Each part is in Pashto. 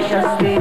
نشستی.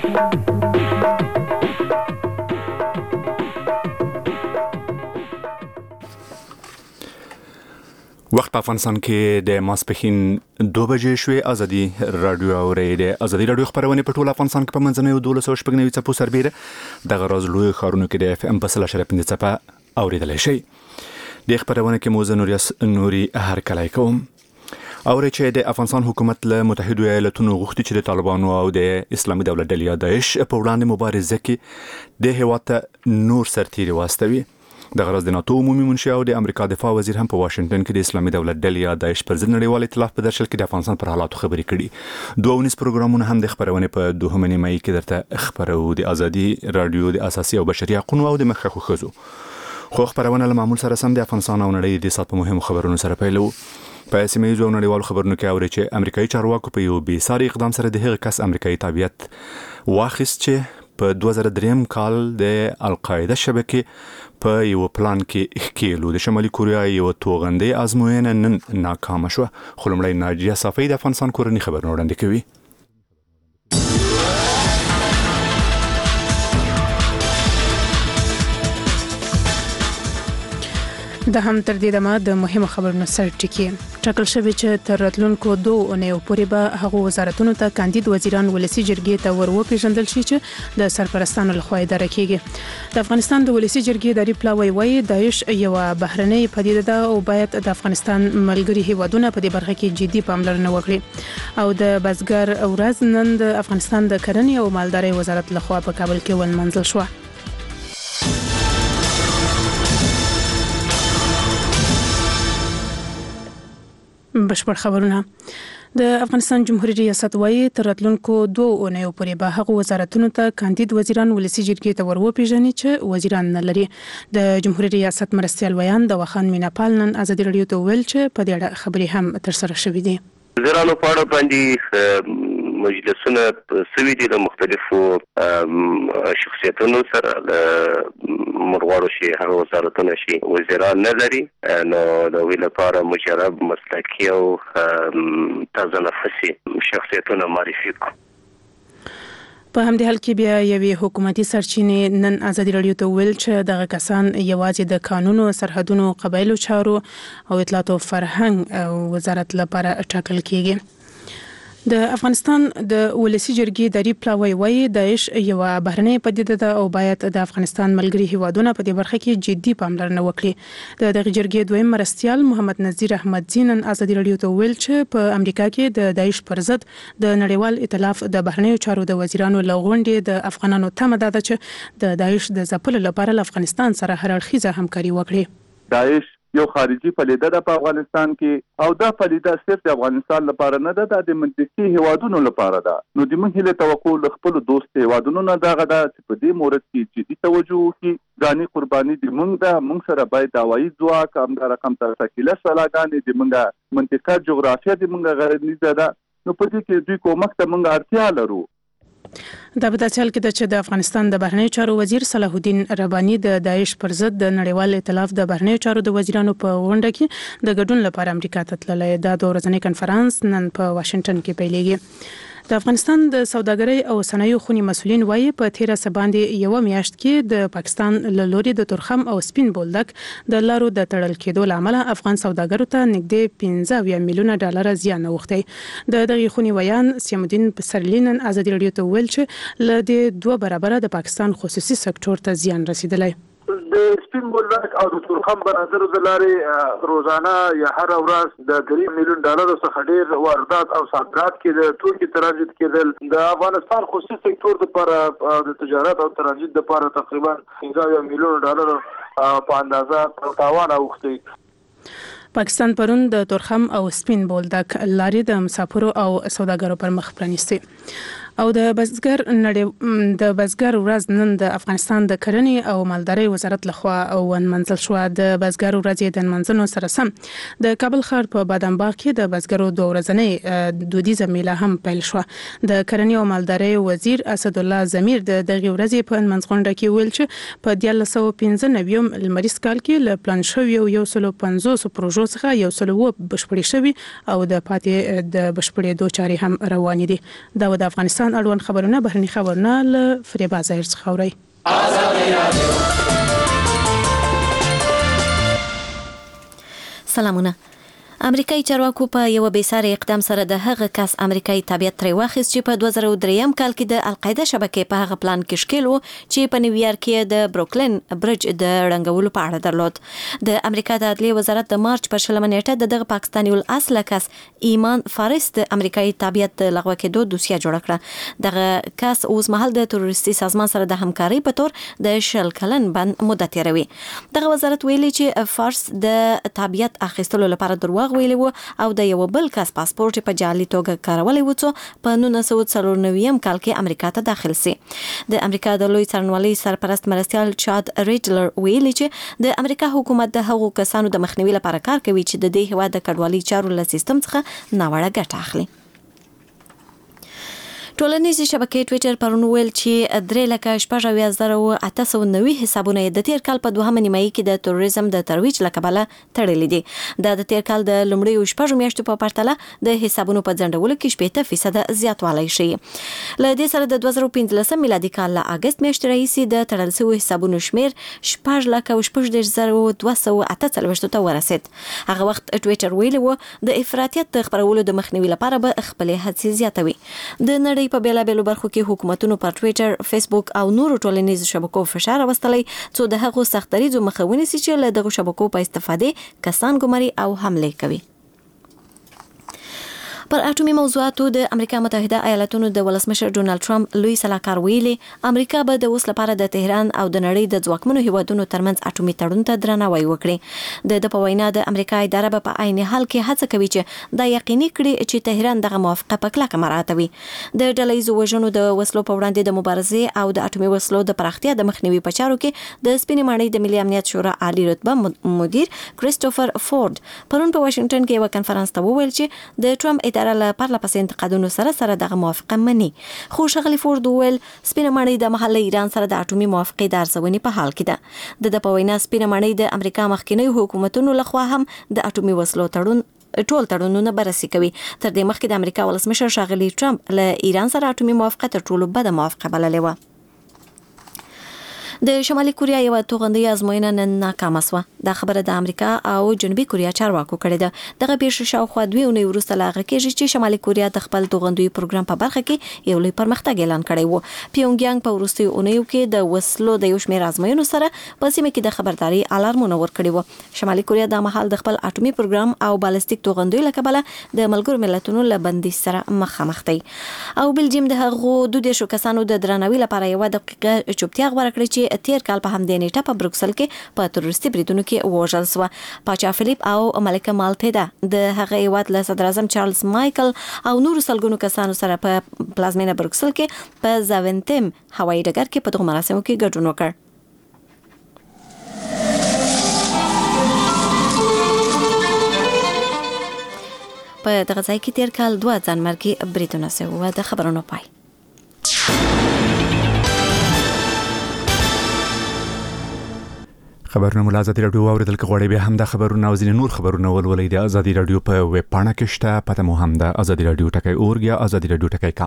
وخت په افغانستان کې د ماسپښین 2 بجې شوې. ازادي رادیو اورېده. ازادي رادیو خبرونه په ټول افغانستان کې په منځنوي 1290 څپو سربېره د غراز لوی خارونو کې د اف ام په 3.5 څپه اوریدل شي. د خبرونه کې موزه نوري هر کله کوم اوري چې د افغانستان حکومت له متحده ایالاتونو غوښتي چې د طالبانو او د اسلامي دولت ډلې داعش په وړاندې مبارزه کې د هیواد نور سرتیري واستوي. د غرض د ناتو عمومي منشي او د امریکا دفاع وزیر هم په واشنگټن کې د اسلامي دولت ډلې داعش پر ضد نړیوال ائتلاف په درشل کې د افغانستان پر حالاتو خبرې کړي. 2 پروګرامونه هم د خبرونه په 2 مې کې درته خبرو. د ازادي رادیو د اساسي او بشري حقوقو او د مخکخو خزو خو خبرونه له معمول سره سم د افغانستان او نړۍ د سات په مهمو خبرونو سره پیلو. په سیمه ییزو نړیوالو خبرونو کې اوري چې امریکایي چارواکو په یو بې ساري اقدام سره د هغه کس امریکایي تابعیت واخیست چې په 2003 کال د القاعده شبکې په یو پلان کې ښکېلو. د شمالي کوریا یو توغندي ازموینه نن ناکام شو. خلمړی ناجیه صافی د افغانستان کورنی خبرونه وړاندې کوي. د هم تر دې دمه د مهمو خبرونو سر ټکی ټاکل شوی چې تر راتلونکو 2 اونیو پورې به هغه وزارتونو ته کاندید وزیران ولسی جرګې ته ورپېژندل شي چې د سرپرستانو لخوا اداره کیږي. د افغانستان د ولسی جرګې داری پلاوی وایي داعش یو بهرنۍ پدیده ده او باید د افغانستان ملګري هیوادونه په دې برخه کې جدي پاملرنه وکړي. او د بزګر ورځ نن د افغانستان د کرنې او مالدارۍ وزارت لخوا په کابل کې ونمنځل شو. بشپړ خبرونه. د افغانستان جمهوریت ریاست وایي تر راتلونکو 2 اونیو پورې به هغه وزارتونو ته کاندید وزیران ولسی جرګې ته ورپېژني چې وزیران نه لري. د جمهوریت ریاست مرستیال ویان د وخان میناپال نن ازادي رادیو ته ویل چې په دې اړه خبرې هم تر سره شوې دي. وزیرانو په اړه باندې مجلسونه سوي دي د مختلفو شخصیتونو سره مرغواړو شي هغه وزارتونه شي وزیران نه لري. نو د ویل لپاره مجرب مسلکي او تازه نفسي شخصیتونه معرفي کو. په همدې حال کې بیا یوې حکومتي سرچینې نن ازادي رادیو ته ویل چې دغه کسان یوازې د قانونو سرحدونو قبایلو چارو او اطلاعات او فرهنګ وزارت لپاره ټاکل کیږي. د افغانستان د ولسی جرګې داری پلاوی وایي داعش یو بهرنۍ پدیده ده او باید د افغانستان ملګري هیوادونه په دې برخه کې جدي پاملرنه وکړي. د دغه جرګې دویم مرستیال محمد نذیر احمدزی نن ازادي رادیو ته ویل چې په امریکا کې د داعش پر ضد د نړیوال ائتلاف د بهرنیو چارو د وزیرانو لغونډې د افغانانو تمه ده چې د داعش د ځپلو لپاره له افغانستان سره هر اړخیزه همکاري وکړي. داعش یو خارجي پلیده ده په افغانستان کې او دا پلیده صرف د افغانستان لپاره نه ده د منطقي هیوادونو لپاره ده. نو د موږ له توقع له خپل دوست هیوادونو نه دغه ده چې په دې مورد کې جدي توجه وکړي. ځاني قرباني د موږ سره باید داوایي ځواک هم د رقم تر تشکیله سلاګانې د موږ منطقه جغرافیه د موږ غرنیزه ده. نو په دې کې دوی کومک ته موږ اړتیا لرو. دا په داسې حال کې ده چې د افغانستان د بهرنیو چارو وزیر صلاح الدین رباني د داعش پر ضد د نړیوال ائتلاف د بهرنیو چارو د وزیرانو په غونډه کې د ګډون لپاره امریکا ته تللی. دا د ورځنی کنفرانس نن په واشنگټن کې پیلېږي. د افغانستان د سوداګرۍ او صنایعو خونی مسولین وایي په 13 باندې یو میاشت کې د پاکستان له لوري د تورخم او سپین بولدک د لارو د تړل کېدو لامل افغان سوداګرو ته نږدې 15 میلیونه ډالر زیان اوښتی. د دغه خونی ویان سیم الدین پسرلی نن ازادي رادیو ته ویل چې له دې 2 برابره د پاکستان خصوصي سکتور ته زیان رسیدلی. د سپین بولدک او د تورخم بنادرو د لارې روزانه یا هر ورځ د 3 میلیون ډالر څخه ډیر واردات او صادرات کې د توکي ترانزیت کېدل. د افغانستان خصوصي سکتور لپاره د تجارت او ترانزیت لپاره تقریبا 15 میلیون ډالر په اندازه تاوان اوښتی. پاکستان پرون د تورخم او سپین بولدک لارې د مسافرو او سوداګرو پر مخ پرانیستي. او د بزګر ورځ نن د افغانستان د کرنې او مالدارۍ وزارت لخوا ونمنځل شو. د بزګر ورځ د منځنو سره سم د کابل ښار په بادام باغ کې د بزګرو 2 ورځنۍ دودیزه میله هم پیل شو. د کرنې او مالدارۍ وزیر اسد الله زمیر د دغه ورځ په منځغونډه کې ویل چې په 1995 لمریز کال کې له پلان شوی 150 پروژو څخه 100 بشپړې شوی او د پاتې د بشپړېدو چارې هم روانې دي. دا د افغانستان پاکستان اړوند خبرونه بهرني خبرونه له فریبا ظاهر څخه اوري. سلامونه. امریکایي چارواکو په یو بیساري اقدام سره د هغه کس امریکایي تابعیت ترې واخیست چې په 2003 کال کې د القاعده شبکې په هغه پلان کې شکیل و چې په نیویارک کې د بروکلین برج د رنګولو په اړه درلود. د امریکا د عدلیې وزارت د مارچ په 20 نیټه دغه پاکستاني الاصل کس ایمان فارس د امریکایي تابعیت لغوه کېدو دوسیه جوړ کړه. دغه کس اوس مهال د تروریستي سازمان سره د همکاري په تور د 10 کلن بند مدت تیروي. دغه وزارت ویلي چې فارس د تابعیت اخیستلو لپاره دروغ ویلي وو او د یو بل کس پاسپورت په جعلي توګه کارولای و چې په 1994 کال کې امریکا ته داخل سي. د امریکا د لوی څارنوالۍ سرپرست مرستیال چاد ریډلر ویلي چې د امریکا حکومت د هغو کسانو د مخنیوي لپاره کار کوي چې د دې هیواد د کډوالۍ چارو له سیستم څخه ناوړه ګټه اخلي. ټولنیزې شبکې ټویټر پرون ویل چې 3,890 حسابونه د تیر کال په 2 نیمایي کې د تروریزم د ترویج لکبله تړلې دي. د تیر کال د لومړیو 6 میاشتو په پرتله د حسابونو په ځنډولو کې 70% زیاتوالی شي. له دې سره د 2015 میلادي کال له اگست میاشتې راهیسې د تړل شویو حسابونو شمیر 6,248 ته ورسید. هغه وخت ټویټر ویلي و د افراطیت د خپرولو د مخنیوي لپاره به خپل هڅې زیاتوي. د نړۍ په بیلابیلو برخو کې حکومتونو پر ټویټر، فیسبوک او نورو ټولنیزو شبکو فشار راوستلی څو د هغو سختدریځو مخه ونیسي چې له دغو شبکو په استفادې کسان ګماري او حملې کوي. پر اټومي موضوعاتو د امریکا متحده ایالاتونو د ولسمشر ډونالد ټرمپ لوی سلاکار ویلي امریکا به د اوس لپاره د تهران او د نړۍ د ځواکمنو هیوادونو ترمنځ اټومي تړون ته درناوی وکړي. د په وینا د امریکا اداره به په عین حال کې هڅه کوي چې دا یقیني کړي چې تهران دغه موافقه په کلکه مراعاتوي. د ډلهییزو وژنو د وسلو په وړاندې د مبارزې او د اټومي وسلو د پراختیا د مخنیوي په چارو کې د سپینې ماڼۍ د ملي امنیت شورا عالی رتبه مدیر کریسټوفر فورد پرون په واشنگټن کې یو کنفرانس ته وویل چې د ټرمپ اداره له پرله پسې انتقادونو سره دغه موافقه مني. خو ښاغلي فورد وویل سپینه ماڼۍ د محل ایران سره د اټومي موافقې د ارزونې په حال کې ده. د په وینا سپینه ماڼۍ د امریکا مخکینی حکومتونو لخوا هم د اټومي وسلو ټول تړونونه بررسي کوي. تر دې مخکې د امریکا ولسمشر ښاغلي ټرمپ له ایران سره اټومي موافقه تر ټولو بده موافقه بللې و. د شمالي کوریا یو توغندي ازموینه نن ناکامه شوه. دا خبره د امریکا او جنوبي کوریا چارواکو کړې ده. دغه پیښه شاوخوا 2 اونۍ وروسته لاغه کېږي چې شمالي کوریا د خپل توغندي پروګرام په برخه کې یو لوی پرمختګ اعلان کړی و. پیونګیانګ په وروستیو اونیو کې د وسلو د یو شمېر ازموینو سره په سیمه کې د خبرداري الارمونه ورکړي و. شمالي کوریا د مهال د خپل اټومي پروګرام او بالستیک توغندي لکبله د ملګرو ملتونو له بندیز سره مخامخ دی. او بلجیم د هغو 2 کسانو د درناوي لپاره یو دقیقه چوپتیا غوړه کړې چې تیر کال په همدې نیټه په بروکسل کې په تروریستي بریدونو کې وژل شو. پاچا فلیپ او ملکه مالټیدا د هغه هیواد له صدر اعظم چارلز مایکل او نورو سلګونو کسانو سره په پلازمینه بروکسل کې په زاونتیم هوایي ډګر کې په دغه مراسمو کې ګډون وکړ. په دغه ځای کې تیر کال 2 ځانمرګي بریدونه شوي. د خبرونو پای. خبرونه مو ازادي رادیو اوریدل کغوړې به هم د خبرونو او ځینې نور خبرونه ولولې د ازادي رادیو په ویب پاڼه کې شته. پته مو هم د ازادي رادیو ټکی اورګ یا ازادي رادیو ټکی کام.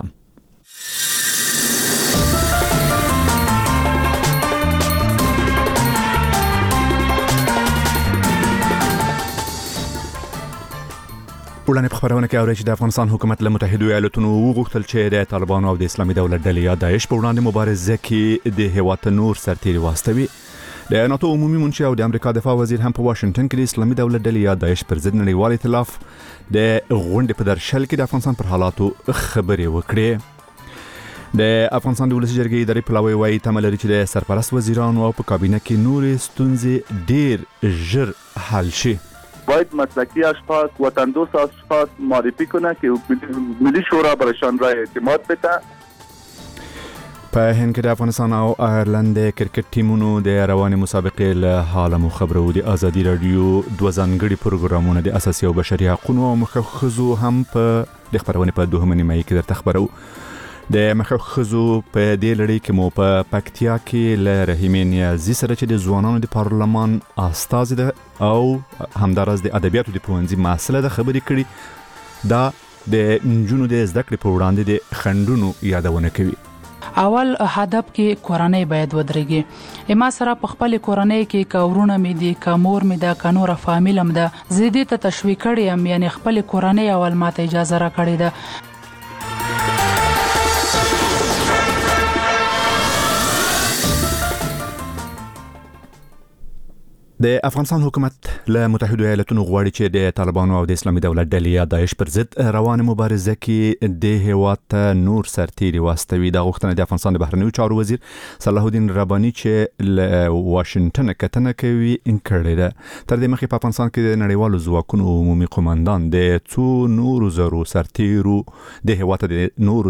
وړاندې په خبرونه کې اوري چې د افغانستان حکومت له متحده ایالاتونو وغوښتل چې د طالبانو او د اسلامي دولت ډلې یا داعش په وړاندې مبارزه کې د هیواد نور سرتیري واستوي. د ناتو عمومي منشي او د امریکا دفاع وزیر هم په واشنگټن کې د اسلامي دولت ډلې یا داعش پر ضد نړیوال ائتلاف د غونډې په درشل کې د افغانستان پر حالاتو خبرې وکړې. د افغانستان د ولسي جرګې اداري پلاوی وايي تمه لري چې د سرپرست وزیرانو او په کابینه کې نورې ستونزې ډېر ژر حل شي. باید مسلکی اشخاص وطندوست اشخاص معرفی کنه که ملی شورا برایشان را اعتماد بده. په هند کې د افغانستان او آیرلند د کرکټ ټیمونو د رواني مسابقې له حاله مو خبرو. د ازادي رادیو 2 ځانګړي پروګرامونه د اساسي او بشري حقوقو او مخخذو هم په د خبرونه په 2 نیمایي کې درته خبرو. د مخخذو په دې لړۍ کې مو په پکتیا کې له رحیمه نیازي سره چې د ځوانانو د پارلمان استازي ده او همدارس د ادبیاتو د پوهنځي مسله د خبرې کړي. دا د نجونو د زده کړې په وړاندې د خنډونو یادونه کوي. اول هدف کې کورنۍ باید ودرېږي. اما سره په خپل کورنۍ کې کورونه مې دي، کمور مې ده، کنور فامیلم ده، زیدي ته تشویق کړم، یعنی خپل کورنۍ اول ماته اجازه را کړې ده. د افغانستان حکومت له متحده ایالاتونو غواړي چې د طالبانو او د اسلامي دولت ډلې یا داعش پر ضد روانه مبارزه کې د هیواد ته نور سرتیري واستوي. دا غوښتنه د افغانستان د بهرنیو چارو وزیر صلاح الدین رباني چې له واشنگټن کتنه کوي انکړې ده. تر دې مخکې په افغانستان کې د نړیوالو ځواکونو عمومي قوماندان د څو نورو زرو سرتیرو د هیواد ته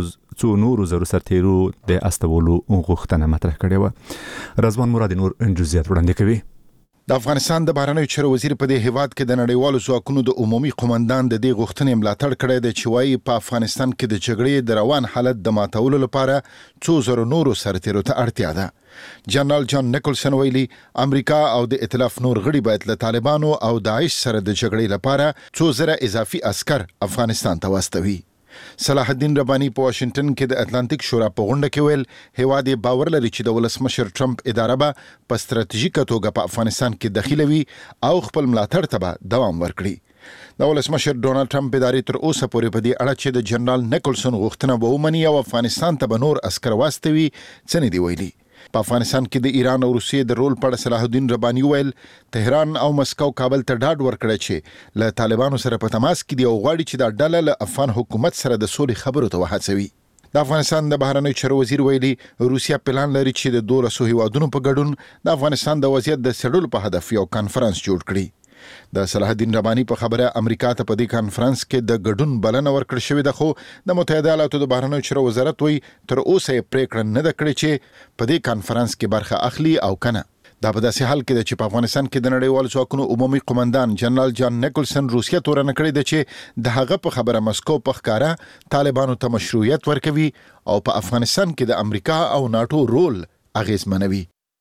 څو نورو زرو سرتیرو د استولو غوښتنه مطرح کړې و. رضوان مرادي نور جزئیات وړاندې کوي. د افغانستان د بهرنیو چارو وزیر په دې هیواد کې د نړیوالو ځواکونو د عمومي قومندان د دې غوښتنې ملاتړ کړی دی چې وايي په افغانستان کې د جګړې د روان حالت د ماتولو لپاره څو زره نورو سرتیرو ته اړتیا ده. جنرال جان نیکلسن ویلي امریکا او د ائتلاف نور غړي باید له طالبانو او داعش سره د جګړې لپاره څو زره اضافي عسكر افغانستان ته واستوي. صلاح الدین رباني په واشنگټن کې د اتلانتیک شورا په غونډه کې ویل هیواد باور لري چې د ولسمشر ټرمپ اداره به په ستراتیژیکه توګه په افغانستان کې دخیله وي او خپل ملاتړ ته به دوام ورکړي. د ولسمشر ډونالد ټرمپ ادارې تر اوسه پورې په دې اړه چې د جنرال نیکلسن غوښتنه به ومني او افغانستان ته به نور عسكر واستوي څه نه دی ویلي. په افغانستان کې د ایران او روسیې د رول په اړه صلاح الدین رباني ویل تهران او مسکو کابل ته ډاډ ورکړی چې له طالبانو سره په تماس کې دی او غواړي چې دا ډله له افغان حکومت سره د سولې خبرو ته وهڅوي. د افغانستان د بهرنیو چارو وزیر ویلي روسیا پلان لري چې د 200 هیوادونو په ګډون د افغانستان د وضعیت د څېړلو په هدف یو کانفرنس جوړ کړي. د صلاح الدین رباني په خبره امریکا ته په دې کانفرنس کې د ګډون بلنه ورکړل شوې ده، خو د متحده ایالاتو د بهرنیو چارو وزارت وایي تر اوسه یې پریکړه نه ده کړې چې په دې کانفرنس کې برخه اخلي او کنه. دا په داسې حال کې ده چې په افغانستان کې د نړیوالو ځواکونو عمومي قومندان جنرال جان نیکلسن روسیا تورنه کړې ده چې د هغه په خبره مسکو په ښکاره طالبانو ته مشروعیت ورکوي او په افغانستان کې د امریکا او ناتو رول اغیزمنوي.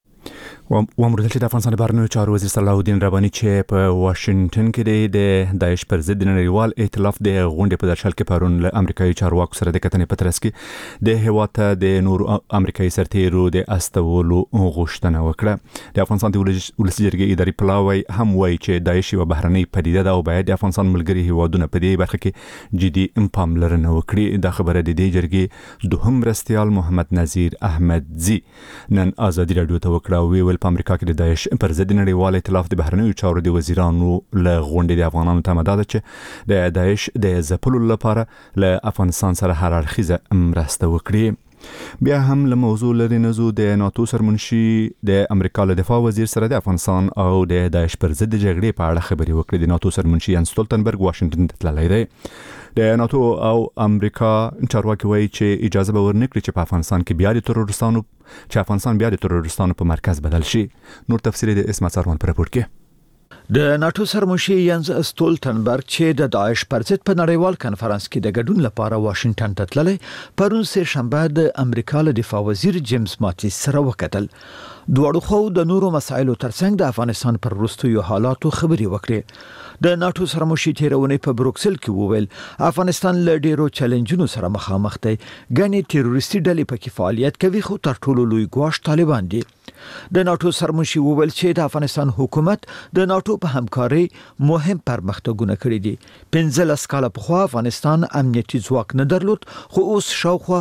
وامردل چې د افغانستان د بهرنیو چارو وزیر صلاح الدین رباني چې په واشنگټن کې د داعش پر ضد نړیوال ائتلاف د غونډې په درشل کې پرون له امریکایي چارواکو سره د کتنې په ترڅ کې د هیواد ته د نور امریکایي سرتیرو د استولو غوښتنه وکړه. د افغانستان د ولسي جرګې اداري پلاوی هم وایي چې داعش یو بهرنۍ پدیده ده او باید د افغانستان ملګري هیوادونه په دې برخه کې جدي پاملرنه وکړي. دا خبره د دې جرګې دوهم مرستیال محمد نذیر احمدزي نن ازادي رادیو ته وکړه. ویل په امریکا کې د داعش پر ضد نړیوال ائتلاف د بهرنیو چارو د وزیرانو له غونډې د افغانانو ته مدد چې د داعش د ځپلو لپاره له افغانستان سره هر اړخیزه مرسته وکړي. بیا هم له موضوع لري نزو د ناتو سرمنشي د امریکا له دفاع وزیر سره د افغانستان او د داعش پر ضد جګړې په اړه خبرې وکړې. د ناتو سرمنشي یانس سټولتنبرګ واشنگټن ته تللی دی. د ناتو او امریکا چارواکي وایي چې اجازه به ورنکړي چې په افغانستان کې بیا د تروریستانو په مرکز بدل شي. نور تفصیل د اسمت سروان پر راپور کې. د ناتو سرمنشي یانس سټولتنبرګ چې د داعش پر ضد په نړیوال کانفرنس کې د ګډون لپاره واشنگټن ته تللی پرون سه شنبه د امریکا له دفاع وزیر جیمز ماتیس سره وکتل. دواړو خو د نورو مسایلو ترڅنګ د افغانستان پر وروستیو حالاتو خبرې وکړې. د ناتو سرمنشي تیرونې په بروکسل کې وویل افغانستان له ډیرو چیلنجونو سره مخامخ دی. ګڼې تروریستي ډلې پکې فعالیت کوي خو تر ټولو لوی ګواښ طالبان دي. د ناتو سرمنشي وویل چې د افغانستان حکومت د ناتو په همکاري مهم پرمختګونه کړي دي. 15 کاله پخوا افغانستان امنیتي ځواک نه درلود خو اوس شاوخوا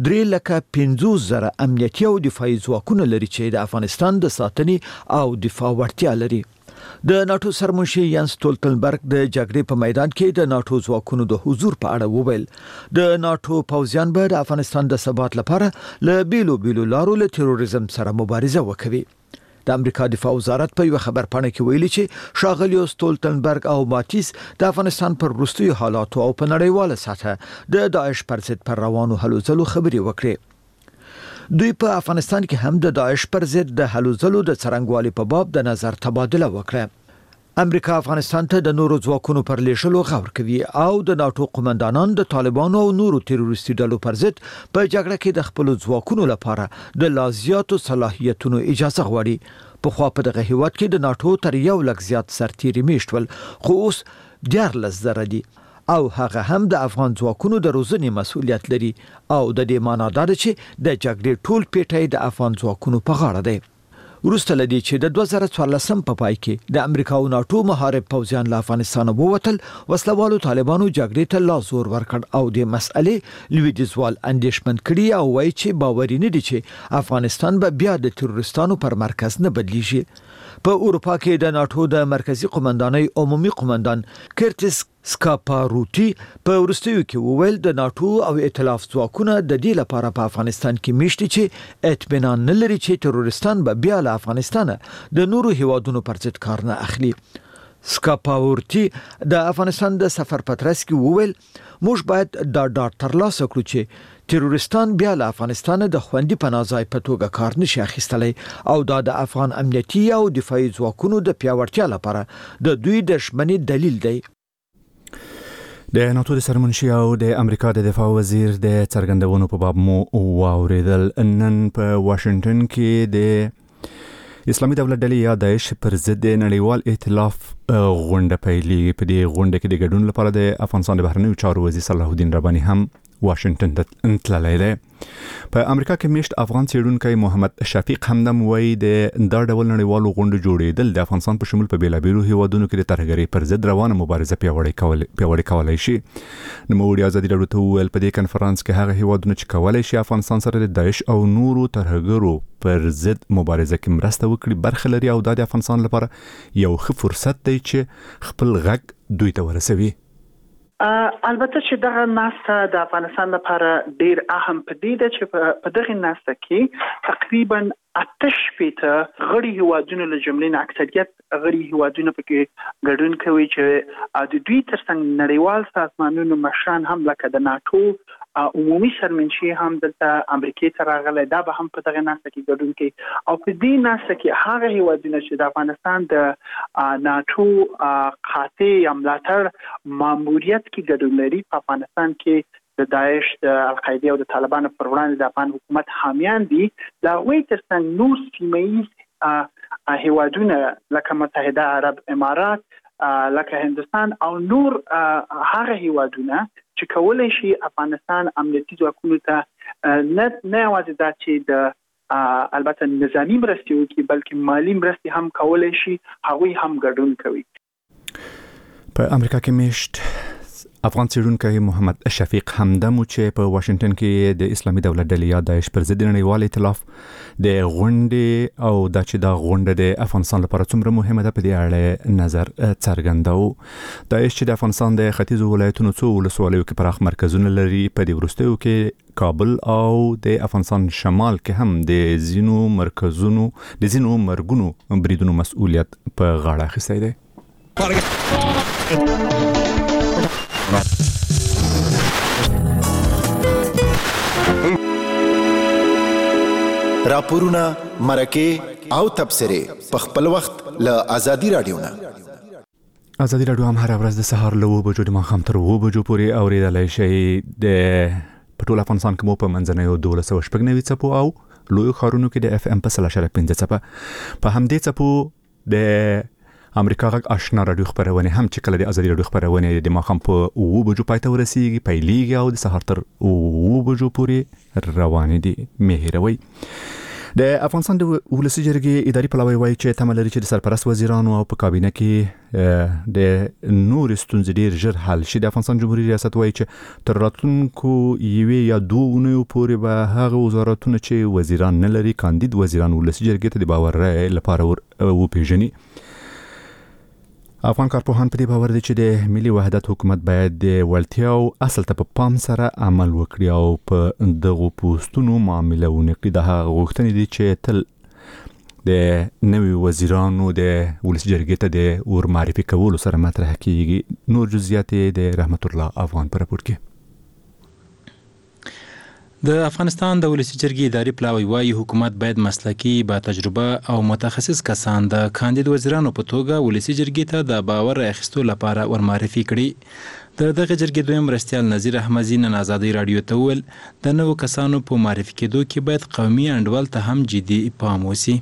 350,000 امنیتي او دفاعي ځواکونه لري چې د افغانستان د ساتنې او دفاع وړتیا لري. د ناتو سرمنشي یانس سټولتنبرګ د جګړې په میدان کې د ناتو ځواکونو د حضور په اړه وویل د ناتو پوځیان به د افغانستان د ثبات لپاره له بیلو لارو له تروریزم سره مبارزه وکوي. د امریکا دفاع وزارت په یو خبرپاڼه کې ویلي چې ښاغلي سټولتنبرګ او ماتیس د افغانستان پر وروستیو حالاتو او په نړیواله سطحه د داعش پر ضد پر روانو هلو ځلو خبرې وکړې. دوی په افغانستان کې هم د داعش پر ضد د هلو ځلو د څرنګوالي په باب د نظر تبادله وکړه. امریکا افغانستان ته د نورو ځواکونو پر لیږلو غور کوي او د ناتو قومندانان د طالبانو او نورو تروریستي ډلو پر ضد په جګړه کې د خپل ځواکونو لپاره د لا زیاتو صلاحیتونو اجازه غواړي. په خوا په دغه هیواد کې د ناتو تر 1 لک زیات سرتیري میشتول خو اوس 14,000 دي. او هغه هم د افغان ځواکونو د روزنې مسؤلیت لري او د دې معنی دا ده چې د جګړې ټول پیټی د افغان ځواکونو په غاړه دی. وروسته لدی چې د 2014 په پای کې د امریکا او ناتو محارب پوځیان له افغانستان ووتل، وسلوالو طالبانو جګړې ته لا زور ورکړ او د مسئلې لویدیځوال اندیشمن کړي او وایي چې باوري نه دي چې افغانستان به بیا د تروریستانو پر مرکز نه بدلیږي. په اروپا کې د ناتو د مرکزی قومندانۍ عمومي قومندان کرټس سکاپاروتی په وروستیو کې وویل د ناتو او ائتلاف ځواکونه د دې لپاره په افغانستان کې میشتي چې اطمینان نه لري چې تروریستان به بیا له افغانستان د نورو هیوادونو پر ضد کار نه اخلي. سکاپاورتی د افغانستان د سفر پترس کې وویل موږ باید دا ډاډ ترلاسه کړو چې تروریستان بیا له افغانستان د خوندي پناه ځای په توګه کار نشي اخیستلی او دا د افغان امنیتي او دفاعي ځواکونو د پیاوړتیا لپاره د دوی د شمنې دلیل دی. د ناتو د سرمنشي او د امریکا د دفاع وزیر د څرګندونو په باب مو واوریدل. نن په واشنگټن کې د اسلامي دولت ډلې یا داعش پر ضد نړیوال ائتلاف غونډه پیلېږي. په دې غونډه کې د ګډون لپاره د افغانستان د بهرنیو چارو وزیر صلاح الدین رباني هم واشنگټن ته تللی دی. په امریکا کې میشت افغان څېړونکی محمد شفیق همدم وایي د دا ډول نړیوالو غونډو جوړېدل د افغانستان په شمول په بیلابیلو هیوادونو کې د ترهګرۍ پر ضد روانه مبارزه پیاوړې کولی شي. نوموړي ازادي راډیو ته وویل په دې کنفرانس کې هغه هیوادونه چې کولی شي افغانستان سره د داعش او نورو ترهګرو پر ضد مبارزه کې مرسته وکړي برخه لري او دا د افغانستان لپاره یو ښه فرصت دی چې خپل غږ دوی ته ورسوي. البته چې دغه ناسته د افغانستان لپاره ډیر اهم پدې ده چې په دغه ناسته کې تقریبا 8 غړي هیوادونو له جملې نه اکثریت غړي هیوادونو پکې ګډون کوي چې د دوی ترڅنګ نړیوال سازمانونو مشران هم لکه د ناتو عمومي سرمنشي هم دلته امریکای ته راغلي، دا به هم په دغه ناسته کې ګډون کوي او په دې ناسته کې هغه هیوادونه چې د افغانستان د ناتو قاطع ملاتړ ماموریت کې ګډون لري په افغانستان کې د داعش د القاعده او د طالبانو پر وړاندې د افغان حکومت حامیان دي. دا وایي ترڅنګ نور سیمه‌ییز هیوادونه لکه متحده عرب امارات لکه هندستان او نور هغه هیوادونه چې کولای شي افغانستان امنیتي ځواکونو ته نه یوازې دا چې د البته نظامی مرستې وکړي بلکې مالی مرستې هم کولای شي، هغوی هم ګډون کوي. په امریکا کې میشت افغان څېړونکی محمد شفیق همدم چې په واشنگټن کې د اسلامي دولت ډلې یا داعش پر ضد نړیوال ائتلاف د غونډې او دا چې دا غونډه د افغانستان لپاره څومره مهمه ده په دې اړه نظر څرګنداو. داعش چې د افغانستان د ختیځو ولایتونو څو ولسوالیو کې پراخ مرکزونه لري، په دې وروستیو کې کابل او د افغانستان شمال کې هم د ځینو مرګونو بریدونو مسؤلیت په غاړه اخیستی دی. راپورونه مرکه او تبصره په خپل وخت له ازادي رادیو نه. ازادي رادیو هم هر ورځ د سهار له 9 بجو د ماښام تر 9 بجو پورې اورېدلای شئ. د په ټول افغانستان کې مو په منځنیو 1290 څپو او لویو ښارونو کې د FM په 3.5 څپه په همدې څپو د امریکا غږ آشنا رادیو خبرونه هم چې کله د ازادي رادیو خبرونه د ماښام په 9 بجو پای ته ورسیږي پیلېږي او د سهار تر 9 بجو پورې روان دي. مهیروي د افغانستان د ولسي جرګې اداري پلاوی وایي چې تمه لري چې د سرپرست وزیرانو او په کابینه کې د نور ستونزې ډیر ژر حل شي. د افغانستان جمهوریت ریاست وایي چې تر راتلونکو یوې یا 2 اونیو پورې به هغه وزارتونه چې وزیران نه لري کاندید وزیران ولسي جرګې ته د باور رایې لپاره وپیژني. افغان کارپوهان په دې باور دي چې د ملي وحدت حکومت باید د وړتیاو اصل ته په پام سره عمل وکړي او په دغو پوسټونو معامله ونه کړي. د هغه غوښتنې دي چې تل د نوي وزیرانو د ولسي جرګې ته د ور معرفي کولو سره مطرح کیږي. نور جزئیات د رحمت الله افغان په راپور کې. د افغانستان د ولسي جرګې اداري پلاوی وايي حکومت باید مسلکي با تجربه او متخصص کسان د کاندید وزیرانو په توګه ولسي جرګې ته د باور اخیستو لپاره ورمعرفي کړي. د دغه جرګې دویم مرستیال نظیر احمدزي نن ازادي رادیو ته وویل د نوو کسانو په معرفي کېدو کې باید قومي انډول ته هم جدي پام وشي.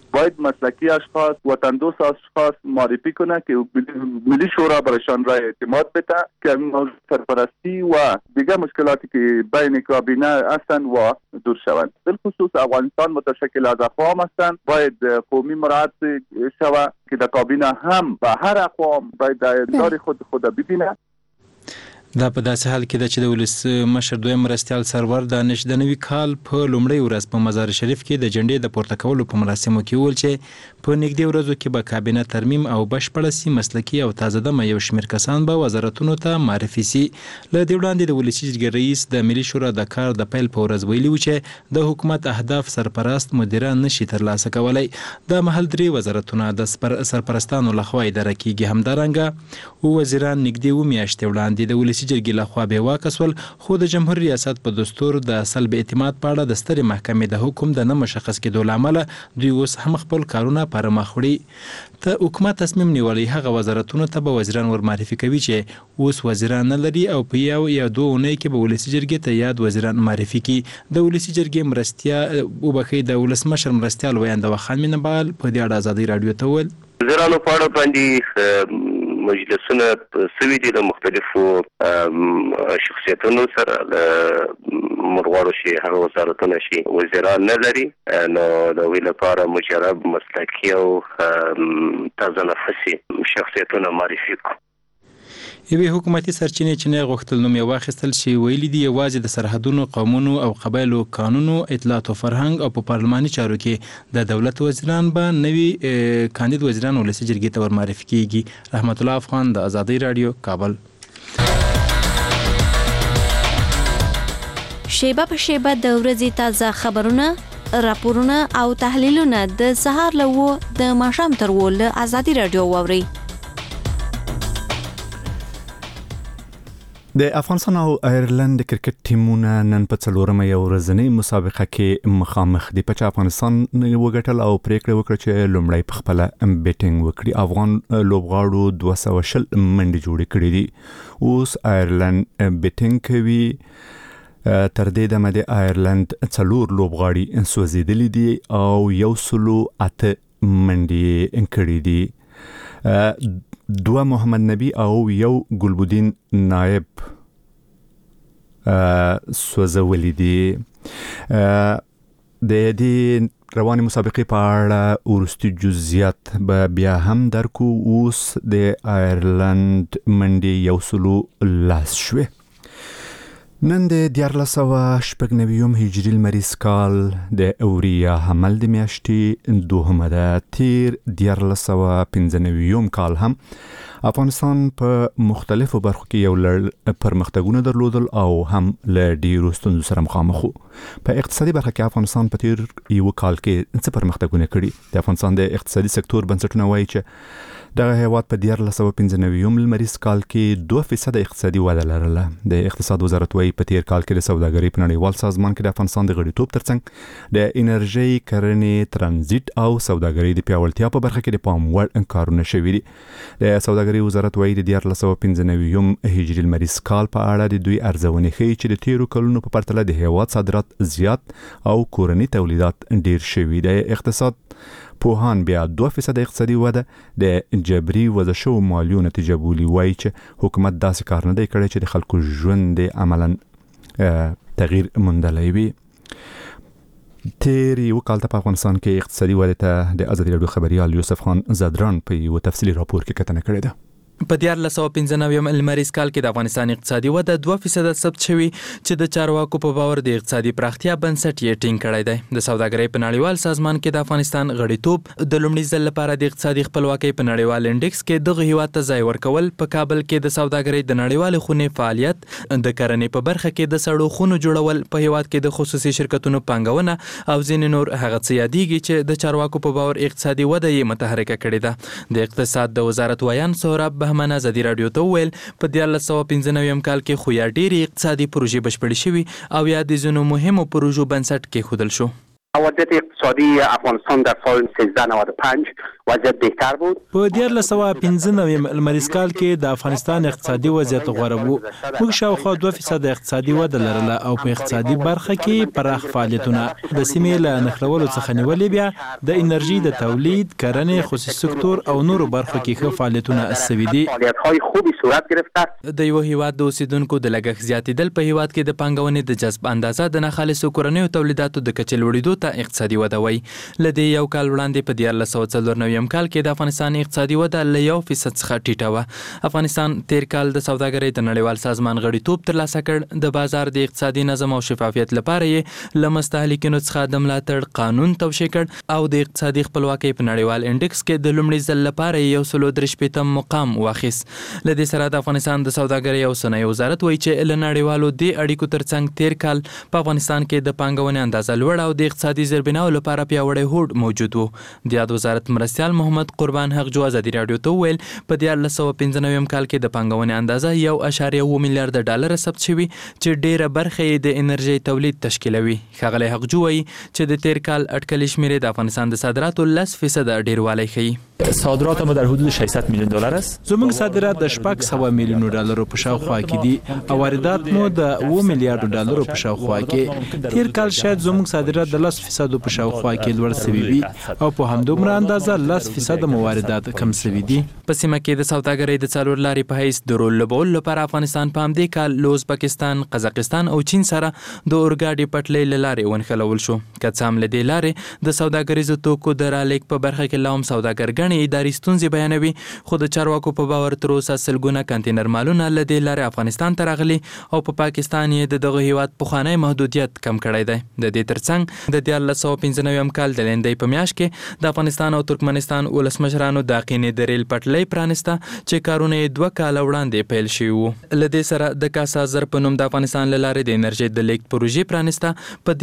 باید مسلکی اشخاص وطندوست اشخاص معرفی کنه که ملی شورا برایشان رای اعتماد بده که موضوع سرپرستی و دیگر مشکلاتی که بین کابینه هستند و دور شوند. بالخصوص افغانستان متشکل از اقوام هستند، باید قومی مراعات شود که در کابینه هم به هر اقوام باید دار خود ببینه. دا په داسې حال کې ده چې د ولس مشر دویم مرستیال سرور دانش د نوي کال په لومړۍ ورځ په مزار شریف کې د جنډې د پورته کولو په مراسمو کې وویل چې په نږدې ورځو کې به کابینه ترمیم او بشپړه سي، مسلکي او تازه دمه یو شمېر کسان به وزارتونو ته معرفي سي. له دې وړاندې د ولسي جرګې رئیس د ملي شورا د کار د پیل په ورځ ویلي و چې د حکومت اهداف سرپرست مدیران نشي ترلاسه کولی. د محل 3 وزارتونه د سرپرستانو لخوا اداره کیږي. همدارنګه وزیران نږدې 2 میاشتې وړاندې د ولسي جرګې لخوا بې واکه سول، خو د جمهور ریاست په دستور د سلب اعتماد په اړه د سترې محکمې د حکم د نه مشخص کېدو له امله دوی اوس هم خپل کارونه پر مخ وړي. ته حکومت تصمیم نیولی هغه وزارتونو ته به وزیران ور معرفي کوي چې اوس وزیران نه لري او په یو یا 2 اونۍ کې به ولسي جرګې ته یاد وزیران معرفي کړي. د ولسي جرګې مرستیال د ولسمشر مرستیال ویاندوه خان مینهبال په دې اړه ازادي راډیو ته وویل وزیرانو په اړه باندې مجلسونه سوي دي د مختلفو شخصیتونو سره مرغوړو شي هغه وزارتونه شي وزیران نه لري، نو د ویل لپاره مجرب مسلکي او تازه نفسي شخصیتونه معرفي کړو. یوې حکومتي سرچینې چې نه غوښتل نوم یې واخیستل شي ویلي دي یوازې د سرحدونو، قومونو او قبایلو قانونو، اطلاعات او فرهنګ او په پارلماني چارو کې د دولت وزیران به نوي کاندید وزیران ولسي جرګې ته ور معرفي کیږي. رحمت الله افغان د ازادي راډیو، کابل. شیبه په شیبه د ورځې تازه خبرونه، راپورونه او تحلیلونه د سهار له د ماښام تر له ازادي راډیو واورئ. د افغانستان او آیرلند کرکټ ټیمونه نن په څلورمه یو ورځنۍ مسابقه کې مخامخ دي. په افغانستان وګټل او پریکړه وکړه چې لومړی په خپل بیټینګ وکړي. افغان لوبغاړو 220 منډې جوړې کړې دي. اوس آیرلند بیټینګ کوي. تر دې دمه د آیرلند 4 لوبغاړي سوځېدلي دي او 108 منډې کړې دي. 2 محمد نبی او 1 ګلبودین نائب سوځولي دي. د دې رواني مسابقې په اړه ورستي جزئیات به بیا هم درکو. اوس د آیرلند منډې 110 شوه. نن د 1496 هجري لمریز کال د اوریا حمل د میاشتې 2 ده. تیر 1495 کال هم افغانستان په مختلفو برخو کې یو لړ پرمختګونه درلودل او هم له ډیرو ستونزو سره مخامخ وو. په اقتصادي برخه کې افغانستان په تیر یو کال کې څه پرمختګونه کړي. د افغانستان د اقتصادي سکتور بنسټونه وایي چې دغه هیواد په 1495 لمریز کال کې 2% اقتصادي وده لرله. د اقتصاد وزارت وایي په تیر کال کې د سوداګرۍ په نړیوال سازمان کې د افغانستان د غړیتوب ترڅنګ د انرژي، کرنې، ترانزیت او سوداګرۍ د پیاوړتیا په برخه کې د پام وړ کارونه شوي دي. د سوداګرۍ وزارت وایي د 1495 هجري لمریز کال په اړه د دوی ارزونې ښیي چې د تیرو کلونو په پرتله د هیواد صادرات زیات او کورني تولیدات ډیر شوي دي. اقتصاد پوهان بیا 2% اقتصادي وده د جبري وضع شو مالیو نتیجه بولي. وایي چې حکومت داسې کار نه دی کړی چې د خلکو ژوند عملاً تغییر موندلی وي. تیر یو کال ته په افغانستان کې اقتصادي وده ته د ازادي راډیو خبريال یوسف خان زدران په یو تفصیلي راپور کې کتنه کړې ده. په 1495 لمریز کال کې د افغانستان اقتصادي وده 2% ثبت شوی چې د چارواکو په باور د اقتصادي پراختیا بنسټ یې ټینګ کړی دی. د سوداګرۍ په نړیوال سازمان کې د افغانستان غړیتوب د لومړي ځل لپاره د اقتصادي خپلواکۍ په نړیوال انډکس کې دغه هیواد ته ځای ورکول، په کابل کې د سوداګرۍ د نړیوال خونې فعالیت، د کرنې په برخه کې د سړو خونو جوړول، په هیواد کې د خصوصي شرکتونو پانګونه او ځینې نور هغه څه یادېږي چې د چارواکو په باور اقتصادي وده یې متحرکه کړې ده. د اقتصاد د وزارت ویان سهراب بهمن ازادي راډیو ته وویل په 1495 کال کې خو یا ډېرې اقتصادي پروژې بشپړې شوي او یا د ځینو مهمو پروژو بنسټ کېښودل شو. وضعیت اقتصادی افغانستان در سال 1395 وضعیت بهتر بود. په 1995 لمریز کال کې د افغانستان اقتصادي وضعیت غوره وو. موږ شاوخوا 2% اقتصادي وده لرله او په اقتصادي برخه کې پراخ فعالیتونه د سیمې له نښلولو څخه نیولې، بیا د انرژي د تولید، کرنې، خصوصي سکتور او نورو برخو کې ښه فعالیتونه اسوي دي. فعالیت‌های خوبی صورت گرفته. د یو هیواد د اوسیدونکو د لګښت زیاتېدل په هیواد کې د پانګونې د جذب اندازه د ناخالصو کورنیو تولیداتو د کچې لوړېدو ته اقتصادي وده وایي. له دې یو کال وړاندې په 1994 کال کې د افغانستان اقتصادي وده له 1% څخه ټیټه وه. افغانستان تیر کال د سوداګرۍ د نړیوال سازمان غړیتوب ترلاسه کړ. د بازار د اقتصادي نظم او شفافیت لپاره یې له مستهلکینو څخه د ملاتړ قانون توشیح کړ او د اقتصادي خپلواکۍ په نړیوال انډکس کې د لومړي ځل لپاره یې 133 مقام واخیست. له دې سره د افغانستان د سوداګرۍ او صنایع وزارت وایي چې له نړیوالو دې اړیکو ترڅنګ تیر کال په افغانستان کې د پانګونې اندازه لوړه او د اقتصادي زیربناو لپاره پیاوړی هوډ موجود و. د یاد وزارت مرستیال محمد قربان حقجو ازادي رادیو ته وویل په 1995 کال کې د پانګونې اندازه 1.7 میلیارډ ډالر ثبت شوی چې ډیره برخه یې د انرژي تولید تشکیلوي. ښاغلی حقجو وایي چې د تیر کال اټکلي شمیرې د افغانستان د صادراتو 10% ډیروالی ښیي. صادرات ما در حدود 600 میلیون دلار است. زموږ صادرات د 600 میلیون ډالرو په شاوخوا کې دي او واردات مو د 2 میلیارډ ډالرو په شاوخوا کې. تیر کال شاید زموږ صادرات د 10% په شاوخوا کې لوړ شوي وي او په همدومره اندازه 10% مواردات کم شوي دي. په سیمه کې د سوداګرۍ د څلور لارې په حیث د رول لوبولو لپاره افغانستان په همدې کال له ازبکستان، قزاقستان او چین سره د اورګاډي پټلۍ له لارې ونښلول شو. که څه هم له دې لارې د سوداګریزو توکو د رالېږد په برخه کې لا هم سوداګرګڼې اداري ستونزې بیانوي، خو د چارواکو په باور تر اوسه سلګونه کنټینر مالونه له دې لارې افغانستان ته راغلي او په پاکستان یې د دغه هیواد پخوانی محدودیت کم کړی دی. د دې ترڅنګ د 1995 کال د لندۍ په میاشت کې د افغانستان او ترکمنستان ولسمشرانو د عقینې د ریل پټلۍ پرانسته چې کارونه یې 2 کاله وړاندې پیل شوي وو. له دې سره د کاسا زر په نوم د افغانستان له لارې د انرژۍ د لیږد پروژې پرانسته په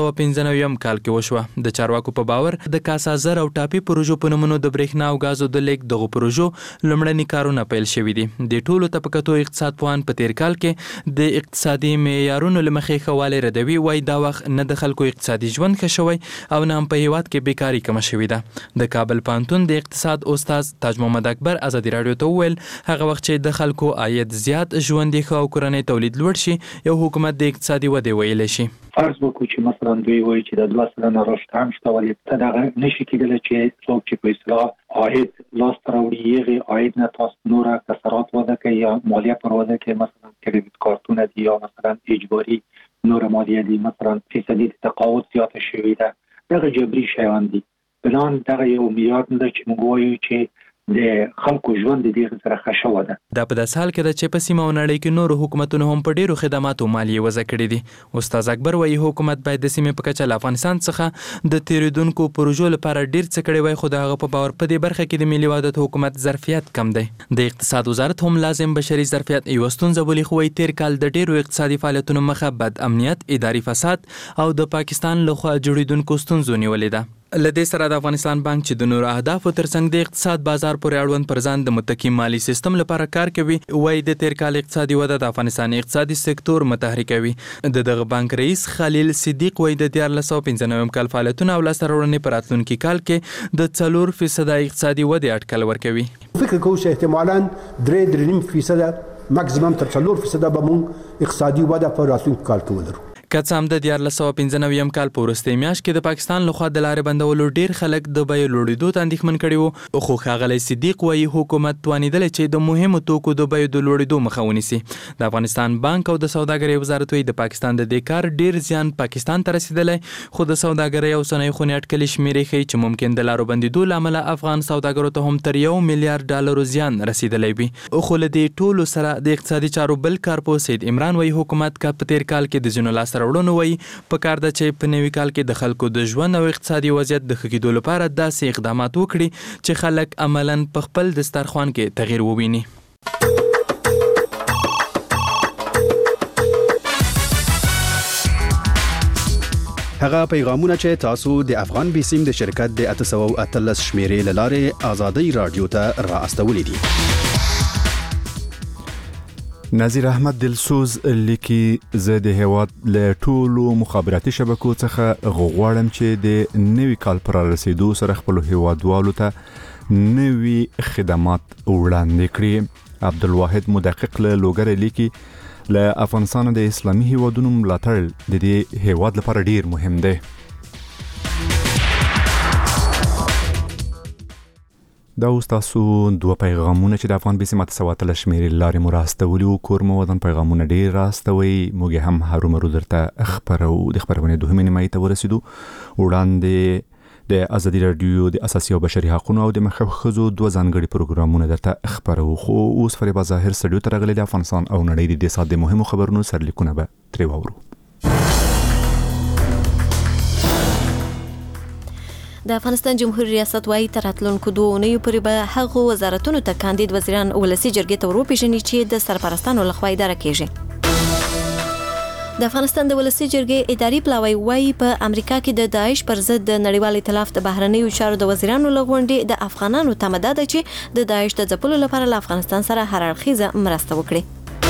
1995 کال کې وشوه. د چارواکو په باور د کاسا زر او ټاپي پروژو په نومونو د برېښنا او غازو د لیږد دغو پروژو لومړني کارونه پیل شوي دي. د ټولو ته په کتو اقتصاد پوهان په تیر کال کې د اقتصادي معیارونو له مخې ښه والی ردوي. وایي دا وخت نه د خلکو اقتصادي ژوند ښه شوی او نه هم په هیواد کې بیکاري کمه شوې ده. د کابل پوهنتون د اقتصاد استاد تاج محمد اکبر ازادي رادیو ته وویل هغه وخت چې د خلکو عاید زیات، ژوند یې ښه او کورنۍ تولید لوړ شي، یو حکومت د اقتصادي ودې ویلی شي. فرض وکړو چې مثلا دوی وایي چې د 2% رشد هم شته، ولې ته دغه نشي کېدلی چې څوک چې په اصطلاح عاید لاسته راوړي هغې عاید نه تاسو نوره کسرات وضع کوي یا مالیه پر وضع کوي. مثلا کریډیټ کارتونه دي یا مثلا اجباري نوره مالیه دي، مثلا فیصدي تقاعد زیاته شوې ده، دغه جبري شیان دي. بلان دغه یو معیار نه ده چې موږ وایو چې د خلکو ژوند د دې سره ښه شوی ده. دا په داسې حال کې ده چې په سیمه او نړۍ کې نورو حکومتونو هم په ډیرو خدماتو مالیې وضع کړي دي. استاد اکبر وایي حکومت باید د سیمې په کچه له افغانستان څخه د تیریدونکو پروژو لپاره ډیر څه کړی وای، خو د هغه په باور په دې برخه کې د ملي وحدت حکومت ظرفیت کم دی. د اقتصاد وزارت هم لازم بشري ظرفیت یوه ستونزه بولي، خو وایي تیر کال د ډیرو اقتصادي فعالیتونو مخه بد امنیت، اداري فساد او د پاکستان لخوا جوړېدونکو ستونزو نیولې ده. له دې سره د افغانستان بانک چې د نورو اهدافو ترڅنګ د اقتصاد بازار پورې اړوند پر ځان د متکی مالی سیستم لپاره کار کوي، وایي د تیر کال اقتصادي وده د افغانستان اقتصادي سکتور متحرکوي. د دغه بانک رئیس خلیل صدیق وایي د 1995 کال فعالیتونه او لاسته راوړنې په راتلونکي کال کې د 4% اقتصادي ودې اټکل ورکوي. فکر کوو چې احتمالاً 3.5% ماکسیمم تر 4% به موږ اقتصادي وده په راتلونکي کال کې ولرو. که څه هم د 1995 کال په وروستۍ میاشت کې د پاکستان لخوا د لارې بندولو ډیر خلک د بیو لوړېدو ته اندېښمن کړي وو، خو ښاغلی صدیق وایي حکومت توانېدلی چې د مهمو توکو د بیو د لوړېدو مخه ونیسي. د افغانستان بانک او د سوداګرۍ وزارت وایي د پاکستان د دې کار ډیر زیان پاکستان ته رسېدلی، خو د سوداګرۍ او صنایع خونې اټکلي شمیرې ښیي چې ممکن د لارو بندېدو له امله افغان سوداګرو ته هم تر 1 میلیارډ ډالرو زیان رسېدلی وي. خو له دې ټولو سره د اقتصادي چارو بل کارپوه سید عمران وایي حکومت که په تیر کال کې د ځینو لاسته راوړنو وایي په کار ده چې په نوي کال کې د خلکو د ژوند او اقتصادي وضعیت د ښه کېدو لپاره داسې اقدامات وکړي چې خلک عملاً په خپل دسترخوان کې تغییر وویني. هغه پیغامونه چې تاسو د افغان بیسیم د شرکت د 813 شمیرې له لارې آزادۍ رادیو ته را استولې دي. نظیر احمد دلسوز لیکي زه د هیواد له ټولو مخابراتي شبکو څخه غواړم چې د نوي کال پر رسیدو سره خپل هیوادوالو ته نوي خدمات وړاندې کړي. عبدالواحد مدقق له لوګر لیکي له افغانستان د اسلامي هیوادونو ملاتړ د دې هیواد لپاره ډیر مهم دی. دا اوس تاسو دوه پیغامونه چې د افغان بیسي متسواتل شمیرې لارې مو راستولي او کور مو ودان پیغامونه ډیر راستوي. موږ هم هرومرو درته خبرو د خبرونه دوه نیمه ته ورسېدو. وړاندې د ازادي رادیو د اساسي او بشري حقوقو او د مخخزو دوه ځانګړي پروګرامونه درته خبرو. خو اوس فریبا ظاهر سټډیو ته راغلي د افغانستان او نړۍ د ساده مهمو خبرونو سرلیکونه به تری وورو. د افغانستان جمهوریت ریاست وايي تر راتلونکو 2 اونیو پورې به هغه وزارتونو ته کاندید وزیران ولسی جرګې ته وروپیژني چې د سرپرستانو لخوا اداره کیږي. د افغانستان د ولسی جرګې اداري پلاوی وايي په امریکا کې د داعش پر ضد د نړیوال ائتلاف د بهرنیو چارو د وزیرانو لغونډې د افغانانو تمه ده چې د داعش د ځپلو لپاره له افغانستان سره هر اړخیزه مرسته وکړي.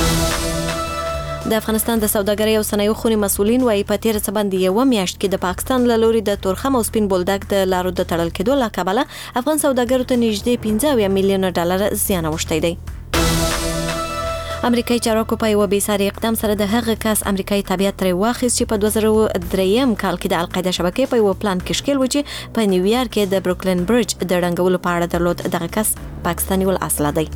د افغانستان د سوداګرۍ او صنایعو خونې مسؤلین وايي په تیر څه باندې یو میاشت کې د پاکستان له لوري د تورخم او سپین بولدک د لارو د تړل کېدو له کبله افغان سوداګرو ته نږدې 15 میلیون ډالر زیان اوښتی دی. امریکایي چارواکو په یو بېساري اقدام سره د هغه کس امریکایي تابعیت ترې واخیست چې په 2003 کال کې د القاعده شبکې په یو پلان کې ښکېل و چې په نیویارک کې د بروکلین برج د ړنګولو په اړه درلود. دغه کس پاکستاني الاصله دی.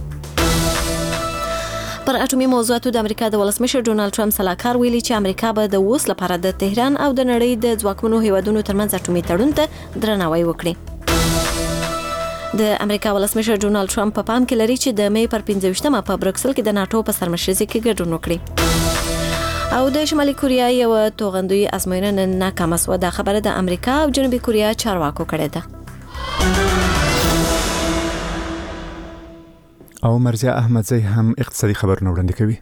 پر اټومي موضوعاتو د امریکا د ولسمشر ډونالد ټرمپ سلاکار ویلي چې امریکا به د اوس لپاره د تهران او د نړۍ د ځواکمنو هیوادونو ترمنځ اټومي تړون ته درناوی وکړي. د امریکا ولسمشر ډونالد ټرمپ په پام کې لري چې د مې پر 15مه په بروکسل کې د ناتو په سرمشرۍ کې ګډون وکړي. او د شمالي کوریا یو توغندوی ازموینه ناکامه شوه. دا خبره د امریکا او جنوبي کوریا چارواکو کړې ده. او مرزیه احمدزی هم اقتصادي خبرونه وړاندې کوي.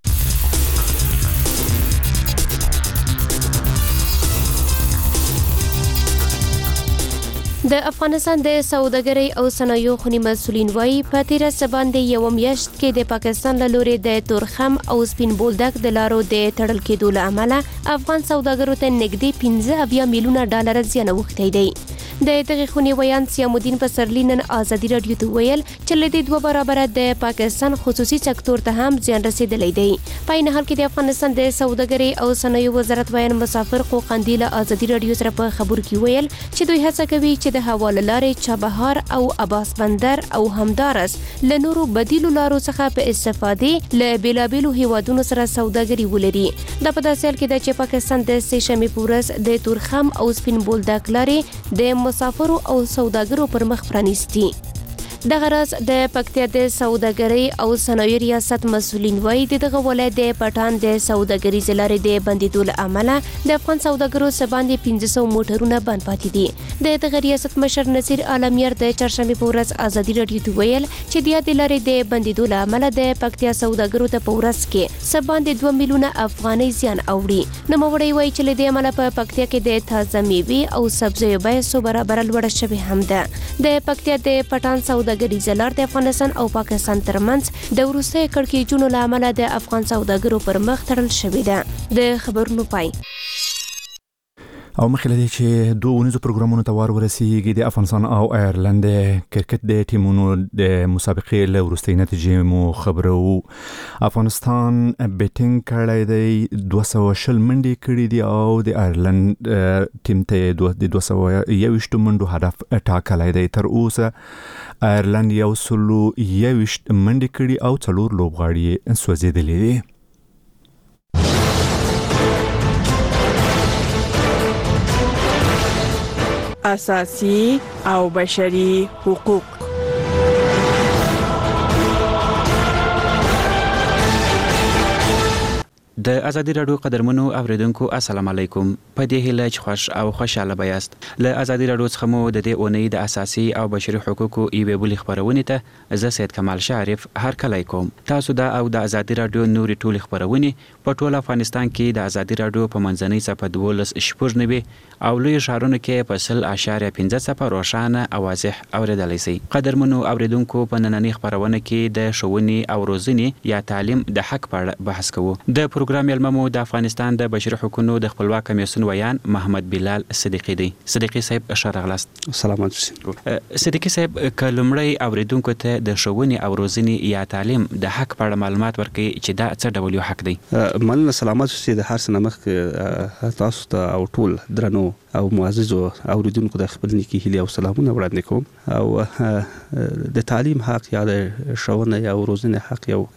د افغانستان د سوداګرۍ او صنایعو خونې مسؤلین وايي په تیر څه باندې یو میاشت کې د پاکستان له لوري د تورخم او سپین بولدک د لارو د تړل کېدو له امله افغان سوداګرو ته نږدې 15 میلیون ډالر زیان اوښتی دی. د دغه خونې ویان سیام الدین پسرلی نن ازادي رادیو ته ویل چې له دې 2 برابر د پاکستان خصوصي سکتور ته هم زیان رسیدلی دی. په این حال کې د افغانستان د سوداګرۍ او صنایعو وزارت ویان مسافر قندیل ازادي رادیو سره په خبرو کې ویل چې دوی هڅه کوي چې د حواله لارې چابهار او عباس بندر او همدارس له نورو بدیلو لارو څخه په استفادې له بیلابیلو هیوادونو سره سوداګري ولري. دا په داسې حال کې ده چې پاکستان د سه شنبې په ورځ د تورخم او سپین بولدک لارې د مسافرو او سوداګرو پر مخ پرانیستي. دغه راز د پکتیا د سوداګرۍ او صنایعو ریاست مسؤلین وایي دغه ولایت د پټان د سوداګریز لارې د بندیدو له امله د افغان سوداګرو څخه باندې 1500 موټرونه بند پاتې دي. د دغه ریاست مشر نصیر عالمیر د چهارشنبه په ورځ ازادي رادیو ته ویل چې د لارې د بندیدو له امله د پکتیا سوداګرو ته په ورځ کې څه باندې 2 میلیونه افغانۍ زیان اوړي. نوموړی وایي چې له دې امله په پکتیا کې د تازه میوې او سبزیو بیه 100 برابر لوړه شوې هم ده. د پکتیا د پټان سوداګریز لار د افغانستان او پاکستان ترمنځ د وروستي کړکېچونو له امله د افغان سوداګرو پر مخ تړل شوې ده. د خبرونو پای او مخکې لدی چې 2 اونیزو پروګرامونو ته وار ورسیږي د افغانستان او آیرلند کرکټ د ټیمونو د مسابقې له وروستۍ نتیجې مو خبرو. افغانستان بیټینګ کړی دی 220 منډې کړې دي او د آیرلند ټیم ته د 221 منډو هدف ټاکلی دی. تر اوسه آیرلند 121 منډې کړې او 4 لوبغاړي سوځېدلي دي. اساسي او بشري حقوق. د ازادي رادیو قدرمنو اوریدونکو السلام علیکم. په دې هیله چې خوش او خوشاله بیاست. له ازادي رادیو څخه مو د دې اونۍ د اساسي او بشري حقوقو ایوه بلی خبرونه ته زه سید کمال شریف هر کله کوم. تاسو دا او د ازادي رادیو نوري ټول خبرونه په ټول افغانستان کې د ازادي رادیو په منځنۍ صفحه 12.9 او لوی شهرونو کې په 0.15 صفحه روښانه او واضح اوریدلای شئ. قدرمنو اوریدونکو په نننۍ خبرونه کې د ښوونې او روزنې یا تعلیم د حق په اړه بحث کوو. د پروګرام یلممو د افغانستان د بشري حقوقو د خپلواک کمیسیون ویان محمد بلال صدیقی دی. صدیقی صاحب اشاره غلاست. سلام علیکم. صدیقی صاحب کلمړی اوریدونکو ته د ښوونې او روزنې یا تعلیم د حق په اړه معلومات ورکړي چې دا څه ډول یو حق دی. مننه سلامات اوسئ. د هر څه مخکې تاسو ته او ټول درنو او معززو اوریدونکو د خپل نیکی هیله او سلامونه وړاندې کوم. او د تعلیم حق یا د ښوونې او روزنې حق یو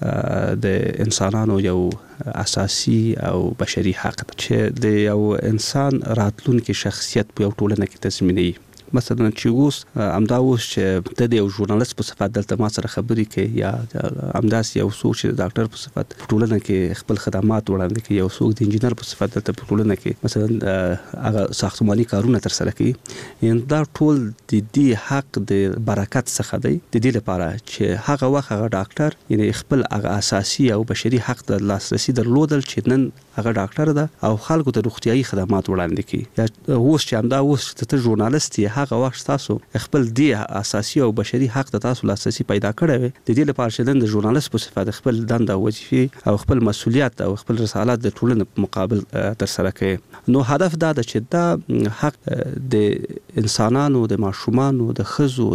د انسانانو یو اساسي او بشري حق دی چې د یو انسان راتلونکي شخصیت په یو ټولنه کې تضمینوي. مثلا چې اوس امدا اوس چې د یو ژورنالیست په صفت دلته ما سره خبرې کوي یا امداس یو څوک چې د ډاکټر په صفت ټولنه کې خپل خدمات وړاندې کوي، یو څوک د انجینر په صفت دلته په ټولنه کې مثلا هغه ساختماني کارونه تر سره کوي. یعنی دا ټول د دې حق د برکت څخه دی، د دې لپاره چې هغه وخت هغه ډاکټر یعنی خپل هغه اساسي او بشري حق د لاسرسي درلودل چې نن هغه ډاکټر ده او خلکو ته روغتيایي خدمات وړاندې کوي. یا اوس چې امدا اوس ته ژورنالیست هغه وخت تاسو خپل دی اساسي او بشري حق ته تاسو لاسرسي پیدا کړی وي. د دې لپاره چې د ژورنالیست په صفت خپل دنده وظیفه او خپل مسولیت او خپل رسالت د ټولنې په مقابل تر سره کوي. نو هدف دا ده چې دا حق د انسانانو، د ماشومانو، د خزو،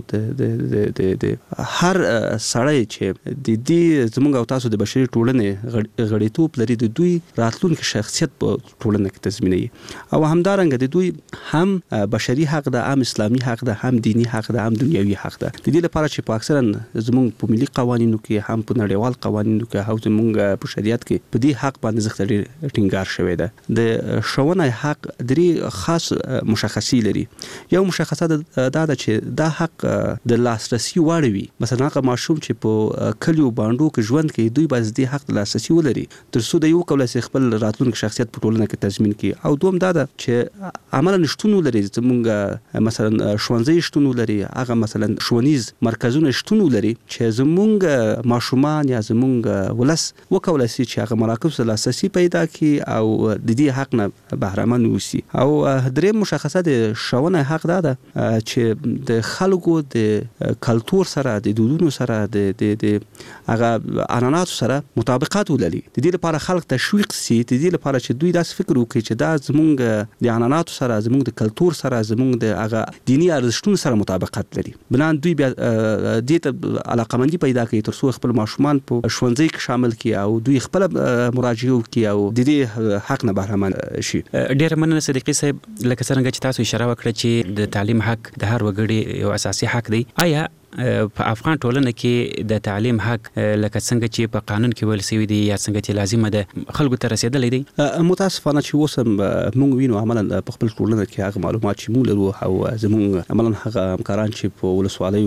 د هر سړی چې د دې زموږ او تاسو د بشري ټولنې غړیتوب لري، د دوی راتلونکي شخصیت په ټولنه کې تضمینوي. او همدارنګه د دوی هم بشري حق ده، هم اسلامي حق ده، هم دینی حق ده، هم دنیوي حق ده. د دې لپاره چې په اکثرا زموږ په ملي قوانینو کې هم په نړیوال قوانینو کې او زموږ په شریعت کې په دې حق باندې زغ ډېر ټینګار شوی ده. د ښوونې حق درې خاص مشخصي لري. یو مشخصه دا ده چې دا حق د لاسرسي وړ وي. مثلا هغه ماشوم چې په کلیو باندې کې ژوند کوي دوی باید د حق د لاسرسي ولري تر څو د یو کولای خپل راتلونکي شخصیت په ټولنه کې تضمین کړي. او دوم دا ده چې عملاً شتون لري زموږ مثلا ښوونځي شتون لري، هغه مثلا ښوونیز مرکزونه شتون لري چې زموږ ماشومان یا زموږ ولس وکولای شي چې هغه مراکز لاسرسي پیدا کړي او د دې حق نه بهره مند اوسي. او درې مشخصه د ښوونې حق دا ده چې د خلکو د کلتور سره، د دودونو سره، د هغه عنعناتو سره مطابقت ولري. د دې لپاره خلک تشویق سي، د دې لپاره چې دوی داس فکر وکړي چې دا زموږ د عنعناتو سره، زموږ د کلتور سره، زموږ د هغه دینی ارزښتونو سره مطابقت لري. بنان دوی بیا دې ته علاقمندي پیدا کوي تر څو خپل ماشومان په ښوونځي کې شامل کړي او دوی خپل مراجعه وکړي او د دې حق نه بهره مند شي. ډېر مننه صدیقی صاحب. لکه څنګه چې تاسو اشاره وکړه چې د تعلیم حق د هر وګړي یو اساسي حق دی، آیا په افغان ټولنه کې د تعلیم حق لکه څنګه چې په قانون کې ویل شوی دی یا څنګه چې لازمه ده خلکو ته رسیدلې دي؟ متاسفانه چې اوس موږ وینو عملاً په خپل ټولنه کې هغه معلومات چې موږ لرو او زموږ عملاً هغه همکاران چې په ولسوالیو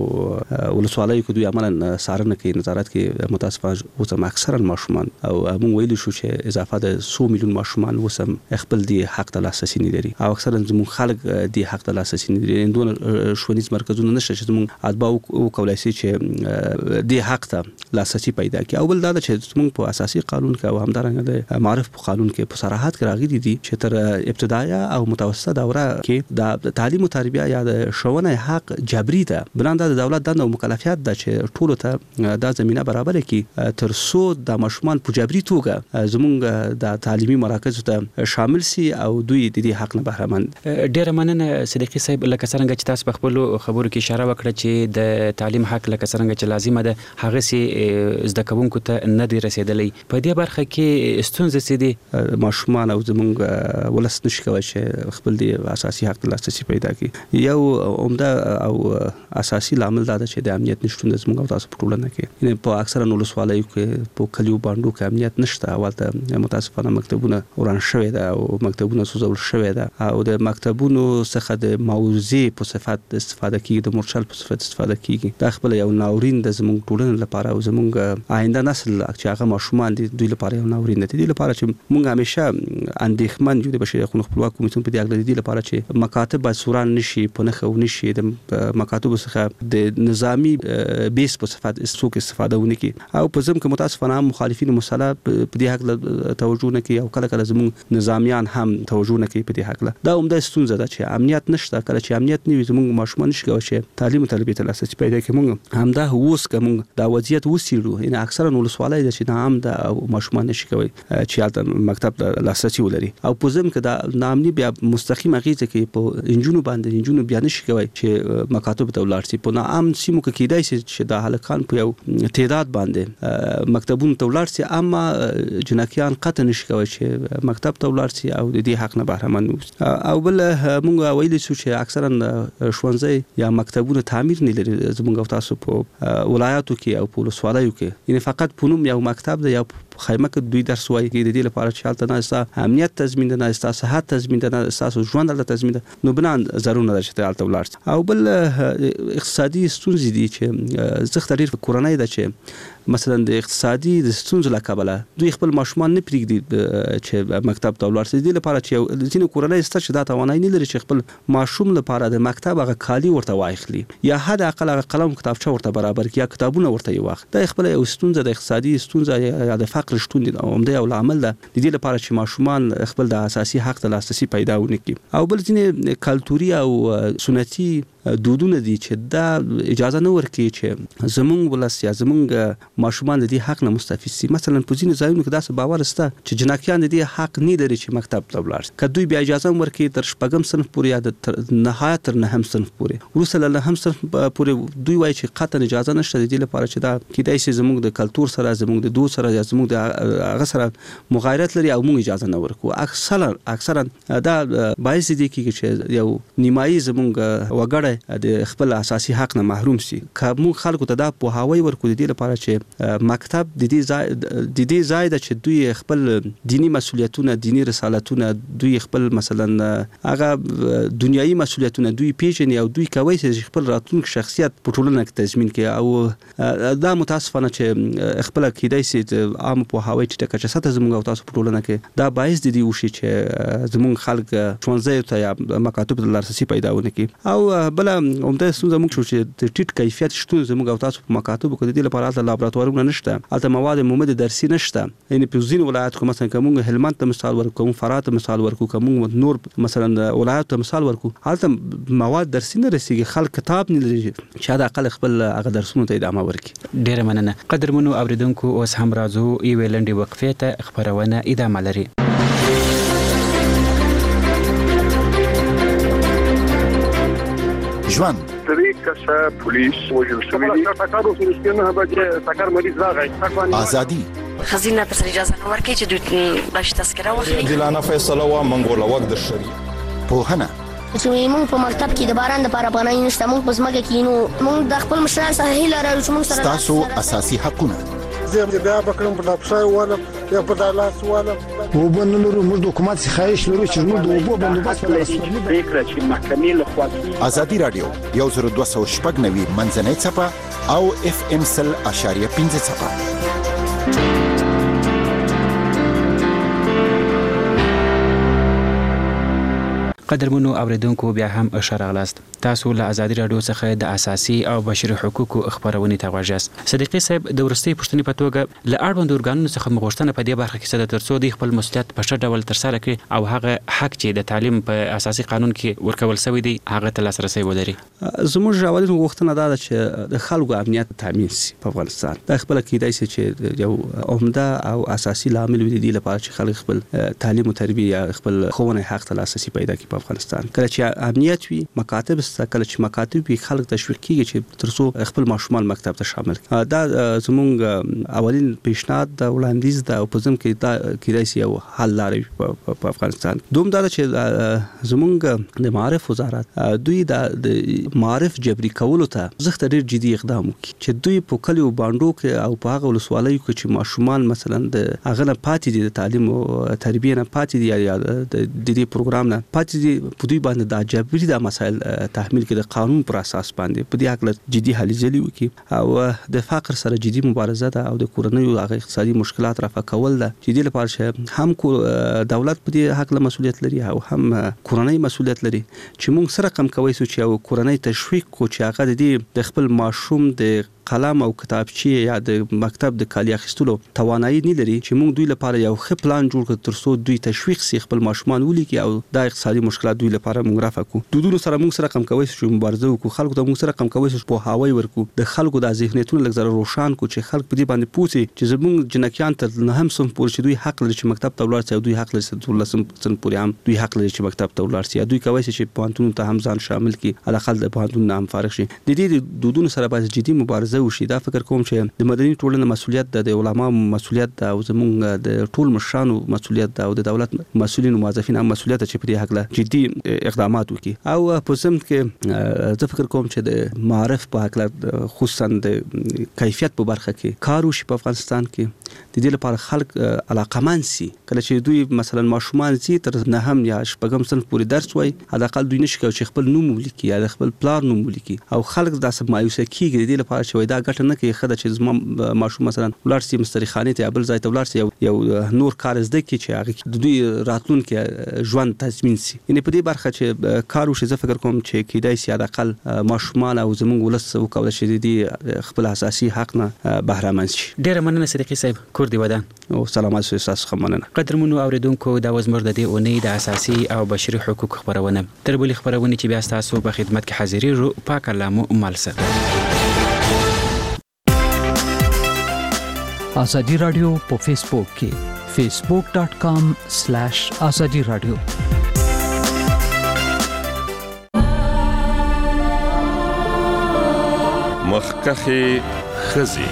کې دوی عملاً څارنه کوي، نظارت کوي، متاسفانه اوس هم اکثرا ماشومان او موږ ویلو شو چې اضافه د 100 میلیون ماشومان اوس هم خپل دی حق ته لاسرسي نه لري او اکثرا زموږ خلک دی حق ته لاسرسي نه لري. دوه ښوونیز مرکزونه نشته چې زموږ اتباع وکولای شي چې د حق ته لاسرسي پیدا کړي. او بل دا چې موږ په اساسي قانون کې او همدارنګه د معرف په قانون کې په صراحت کې راغلي دي چې تر ابتدائیه او متوسطه دوره کې د تعلیم او تربیه یا د ښوونې حق جبري ده. بلان د دولت دنده او مکلفیت ده چې ټول ته د زمينه برابر کړي تر څو د ماشومان په جبري توګه زموږ د تعلیمي مراکزو ته شامل سي او دوی د دې حق نه بهره مند. ډېر مننه صدیقی صاحب. لکه څنګه چې تاسو په خپل خبرو کې اشاره وکړه چې د تعلیم حق لکه څنګه چې لازمه ده هغه سي زده کوونکو ته نه دی رسیدلې. په دې برخه کې ستونزې څه دي؟ ماشومان او زموږ ولس نشي کولی چې خپل دی اساسي حق لاسرسي پیدا کړي. یو عمده او اساسي لامل دا ده چې د امنیت نشټون د زموږ او تاسو په ټولنه کې، یعنی په اکثره ولسوالیو کې په کلیو باندې کې امنیت نشته. اولته متاسفانه مکتبونه وران شوي ده او مکتبونه سوځول شوي ده او د مکتبونو څخه د موضوع په صفت استفاده کیږي، د مورچل په صفت زیات استفاده کیږي دا خپل یو ناورین د زموږ ټولنې لپاره او زموږ آینده نسل چې هغه ماشومان دي دوی لپاره یو ناورین دی لپاره چې موږ همیشه اندېښمن یو د بشري حقوقو خپلواک کمیسیون په دې اړه د لپاره چې مکاتب باید سوران نشي په نخو نشي د مکاتب څخه د نظامی بیس په صفات استفاده ونکي او په ځم کې متاسفانه مخالفین مسله په دې حق توجه نه کوي او کله کله زموږ نظامیان هم توجه نه کوي په دې حق دا عمده ستونزه ده چې امنیت نشته کله چې امنیت نه وي زموږ ماشومان نشي کولی چې تعلیم او تربیت لاسرسي پیدا کړي موږ همدا اوس کوم دا وضعیت وسیړو ان اکثرا ولسوالۍ د چې نام ده او ماشومان نشي کوي چې حالت مکتب لاسرسي ولري او په ځم کې دا نامني بیا مستقیم اغیزه کوي په انجونو باندې انجونو بیا نشي کوي چې مکاتب ته ولاړ شي په نام سیمو کې کېدای شي چې د هلکان په یو تعداد باندې مکتبونو ته ولاړ شي اما جنکیان قطع نشي کوي چې مکتب ته ولاړ شي او د دې حق نه بهره من او بل موږ ویلي چې اکثرا ښوونځي یا مکتبونه تعمیر نه لري زموږ تاسو په ولایاتو کې او په ولسوالیو کې یعنی فقط په نوم یو مکتب دی یا خیمه کې دوی درس وایي د دې لپاره چې حالت نه استا امنیت تضمین نه استا صحت تضمین نه اساس ژوند له تضمین نو بنان ضروري ده چې حالت ولاړ او بل اقتصادي ستونزې دي چې زخت ډیر کورنۍ ده چې مثلا د اقتصادي د ستونزو له کبله دوی خپل ماشومان نه پریږدي چې مکتب ته ولاړ شي د لپاره چې ځینې کورنۍ ست چې دا توانایي نه لري چې خپل ماشوم لپاره د مکتب هغه کالی ورته واخلي یا حد اقل هغه قلم کتابچه ورته برابر کړي یا کتابونه ورته یو وخت دا خپل یو ستونزه د اقتصادي ستونزه یا د فقر شتون دي او همدا یو عامل ده د دې لپاره چې ماشومان خپل د اساسي حق د لاسرسي پیدا ونکړي او بل ځینې کلتوري او سنتي دودونه دي چې دا اجازه نه ورکړي چې زمونږ ولس یا زمونږ ماشومان د دې حق نه مستفید شي مثلا په ځینو ځایونو کې داسې باور شته چې جنکیان د دې حق نه لري چې مکتب ته ولاړ شي که دوی بیا اجازه ورکړي تر شپږم صنف پورې یا د نهایت تر نهم صنف پورې وروسته له نهم صنف پورې دوی وایي چې قطعا اجازه نشته د دې لپاره چې دا کېدای شي زمونږ د کلتور سره زمونږ د دود سره یا زمونږ د هغه سره مغایرت لري او موږ اجازه نه ورکوو اکثرا دا باعث دي چې یو نیمایي زمونږ وګړی د خپل اساسي حق نه محروم شي که موږ خلکو ته دا پوهاوی ورکو د دې لپاره چې مکتب د دې ځای د چې دوی خپل دینی مسولیتونه دینی رسالتونه دوی خپل مثلا هغه دنیایي مسولیتونه دوی پیژني او دوی کوي چې خپل راتلونکي شخصیت په ټولنه کې تضمین کړي او دا متاسفانه چې خپل کېدای شي عام پوهاوی چې ټکه ساته زموږ او تاسو په ټولنه کې دا باعث دي وشي چې زموږ خلک ښوونځي ته یا مکاتب ته لاسرسي پیدا ونکړي او بل عمده ستونزه موږ شو چې د ټیټ کیفیت شتون زموږ او تاسو په مکاتبو کې د دې لپاره د لابراتوارونو نشته البته مواد مومد درسي نشته یعنی په ځینو ولایتونو مثلا کوم هلمند ته مثال ورکو فرات ته مثال ورکو کوم نور مثلا ولایت ته مثال ورکو البته مواد درسي نه رسیږي خلک کتاب نه لري چې دا اقل خپل هغه درسونه ته ادامه ورکړي ډیر مننه قدرمنو اوریدونکو اوس هم راځو یو لنډي وقفه ته خبرونه ادامه لري ژوند طریقه پولیس وجل شوی دی تاکارو سرسکنه به تاکار مریض راغی ازادي خزینه پر اجازه نه ورکړي چې دوی باش تذکره واخلي دلانه فیصله و منګول وخت د شری پوهنه چې موږ په مکتب کې د باران د لپاره پناه نشته موږ په ځمکه کې نو موږ د خپل مشران سره هیله لرو چې موږ سره تاسو اساسي حقونه زه بیا بکرم په افسای والا یا په دالاس والا وبنلرو موږ د حکومت څخه خواهش لرو چې موږ د اوبو بندوبست په فکر چې محکمې له خوا ازادي رادیو 1290 منځنۍ چپه او اف ام سل اشاریه 15 چپه قدرمنو اوریدونکو بیا هم اشاره غلاست تاسو له ازادي رادیو څخه د اساسي او بشري حقوقو خبرونه ته غواړئ صدیقي صاحب د ورستي پښتني په توګه ل اړوند ورګانونو څخه مغوښتنه په دې برخه کې سره ترڅو د خپل مسولیت په ښه ډول ترسره کړي او هغه حق چې د تعلیم په اساسي قانون کې ورکول شوی دی هغه ته لاسرسي ولري زموږ اولین غوښتنه دا ده چې د خلکو امنیت تامین شي په افغانستان د خپل کېدای شي چې یو عمده او اساسي لامل وي د لپاره چې خلک خپل تعلیم او تربیه خپل خوونه حق ته لاسرسي پیدا کړي په افغانستان کله چې امنیت وي مکاتب کله چې مکاتب وي خلک تشویق کیږي چې ترڅو خپل ماشومان مکتب ته شامل کړي دا زموږ اولین پیشنهاد د وړاندیز د اپوزم کې دا کېدای شي یو حل لري په افغانستان دوم دا چې زموږ د معارف وزارت دوی د معارف جبري کولو ته زخت ډیر جدي اقدام وکړي چې دوی په کلیو باندې کې او په هغه ولسوالیو کې چې ماشومان مثلا د هغه نه پاتې دي د تعلیم او تربیه نه پاتې دي یا د دې پروګرام نه پاتې چې په دوی باندې د جبري د مسایل تحمیل کې د قانون پر اساس باندې په دې حق جدي هلي ځلي وکي او د فقر سره جدي مبارزه ده او د کورنۍ او اقتصادي مشکلات رفع کول ده چې د لپاره هم دولت په دې حق له مسولیت لري او هم کورنۍ مسولیت لري چې موږ سره کم کوي چې او کورنۍ تشویق کو چې هغه د خپل ماشوم د قلم او کتابچې یا د مکتب د کالي اخیستلو توانایي نه لري چې موږ دوی لپاره یو ښه پلان جوړ کړو ترڅو دوی تشویق سي خپل ماشومان ولیکي او د اقتصادي مشکلات دوی لپاره موږ رافع کو دودونو سره موږ سره کم کوي چې مبارزه وکړو خلکو ته موږ سره کم کوي چې په هواي ورکو د خلکو د ذهنیتونو لږ زره روشان کو چې خلک په دې باندې پوښي چې زموږ جنکیان ته نه هم سم پور چې دوی حق لري چې مکتب ته ولاړ شي دوی حق لري چې لسم سن پورې هم دوی حق لري چې مکتب ته ولاړ شي دوی کوي چې پوهنتون ته هم ځان شامل کړي علاقه د پوهنتون هم فارغ شي د دې دودونو سره باید جدي مبارزه وشي دا فکر کوم چې د مدني ټولنې مسولیت د علماء مسولیت د او زموږ د ټول مشرانو مسولیت او د دولت مسؤلین او موظفین هم مسولیت چې په دې حق له جدي اقدامات وکړي او په ضمن کې زه فکر کوم چې د معرف په حق له خصوصا د کیفیت په برخه کې کار وشي په افغانستان کې د دې لپاره خلک علاقمند سي کله چې دوی مثلا ماشومان سي تر نه هم یا شپږم صنف پورې درس وای حداقل دوی نشي کوي چې خپل نوم ولیکي یا خپل پلان نوم ولیکي او خلک داسې مایوسه کیږي د دې لپاره چې دا ګټه نه کوي خدای چې ماشوم مثلا ولر سي مستری خانه ته بل ځای ته ولر سي یو نور کار زده کی چې هغه د دوی راتلونکي ژوند تضمین سي یعنی په دې برخه چې کار وشي زه فکر کوم چې کیدای سي حداقل ماشومان او زموږ ولس وکول شي د خپل اساسي حق نه بهره مند شي ډیر مننه صدیقي صاحب کور دی ودان او سلامات سو تاسو خمننه قدرمنو اوریدونکو دا وزمر د دې اونۍ د اساسي او بشري حقوق خبرونه تر بلې خبرونه چې بیا تاسو په خدمت کې حاضرې رو پاک الله مو مال سره آزادی رادیو په فیسبوک کې facebook.com/azadi radio مخکخي خزي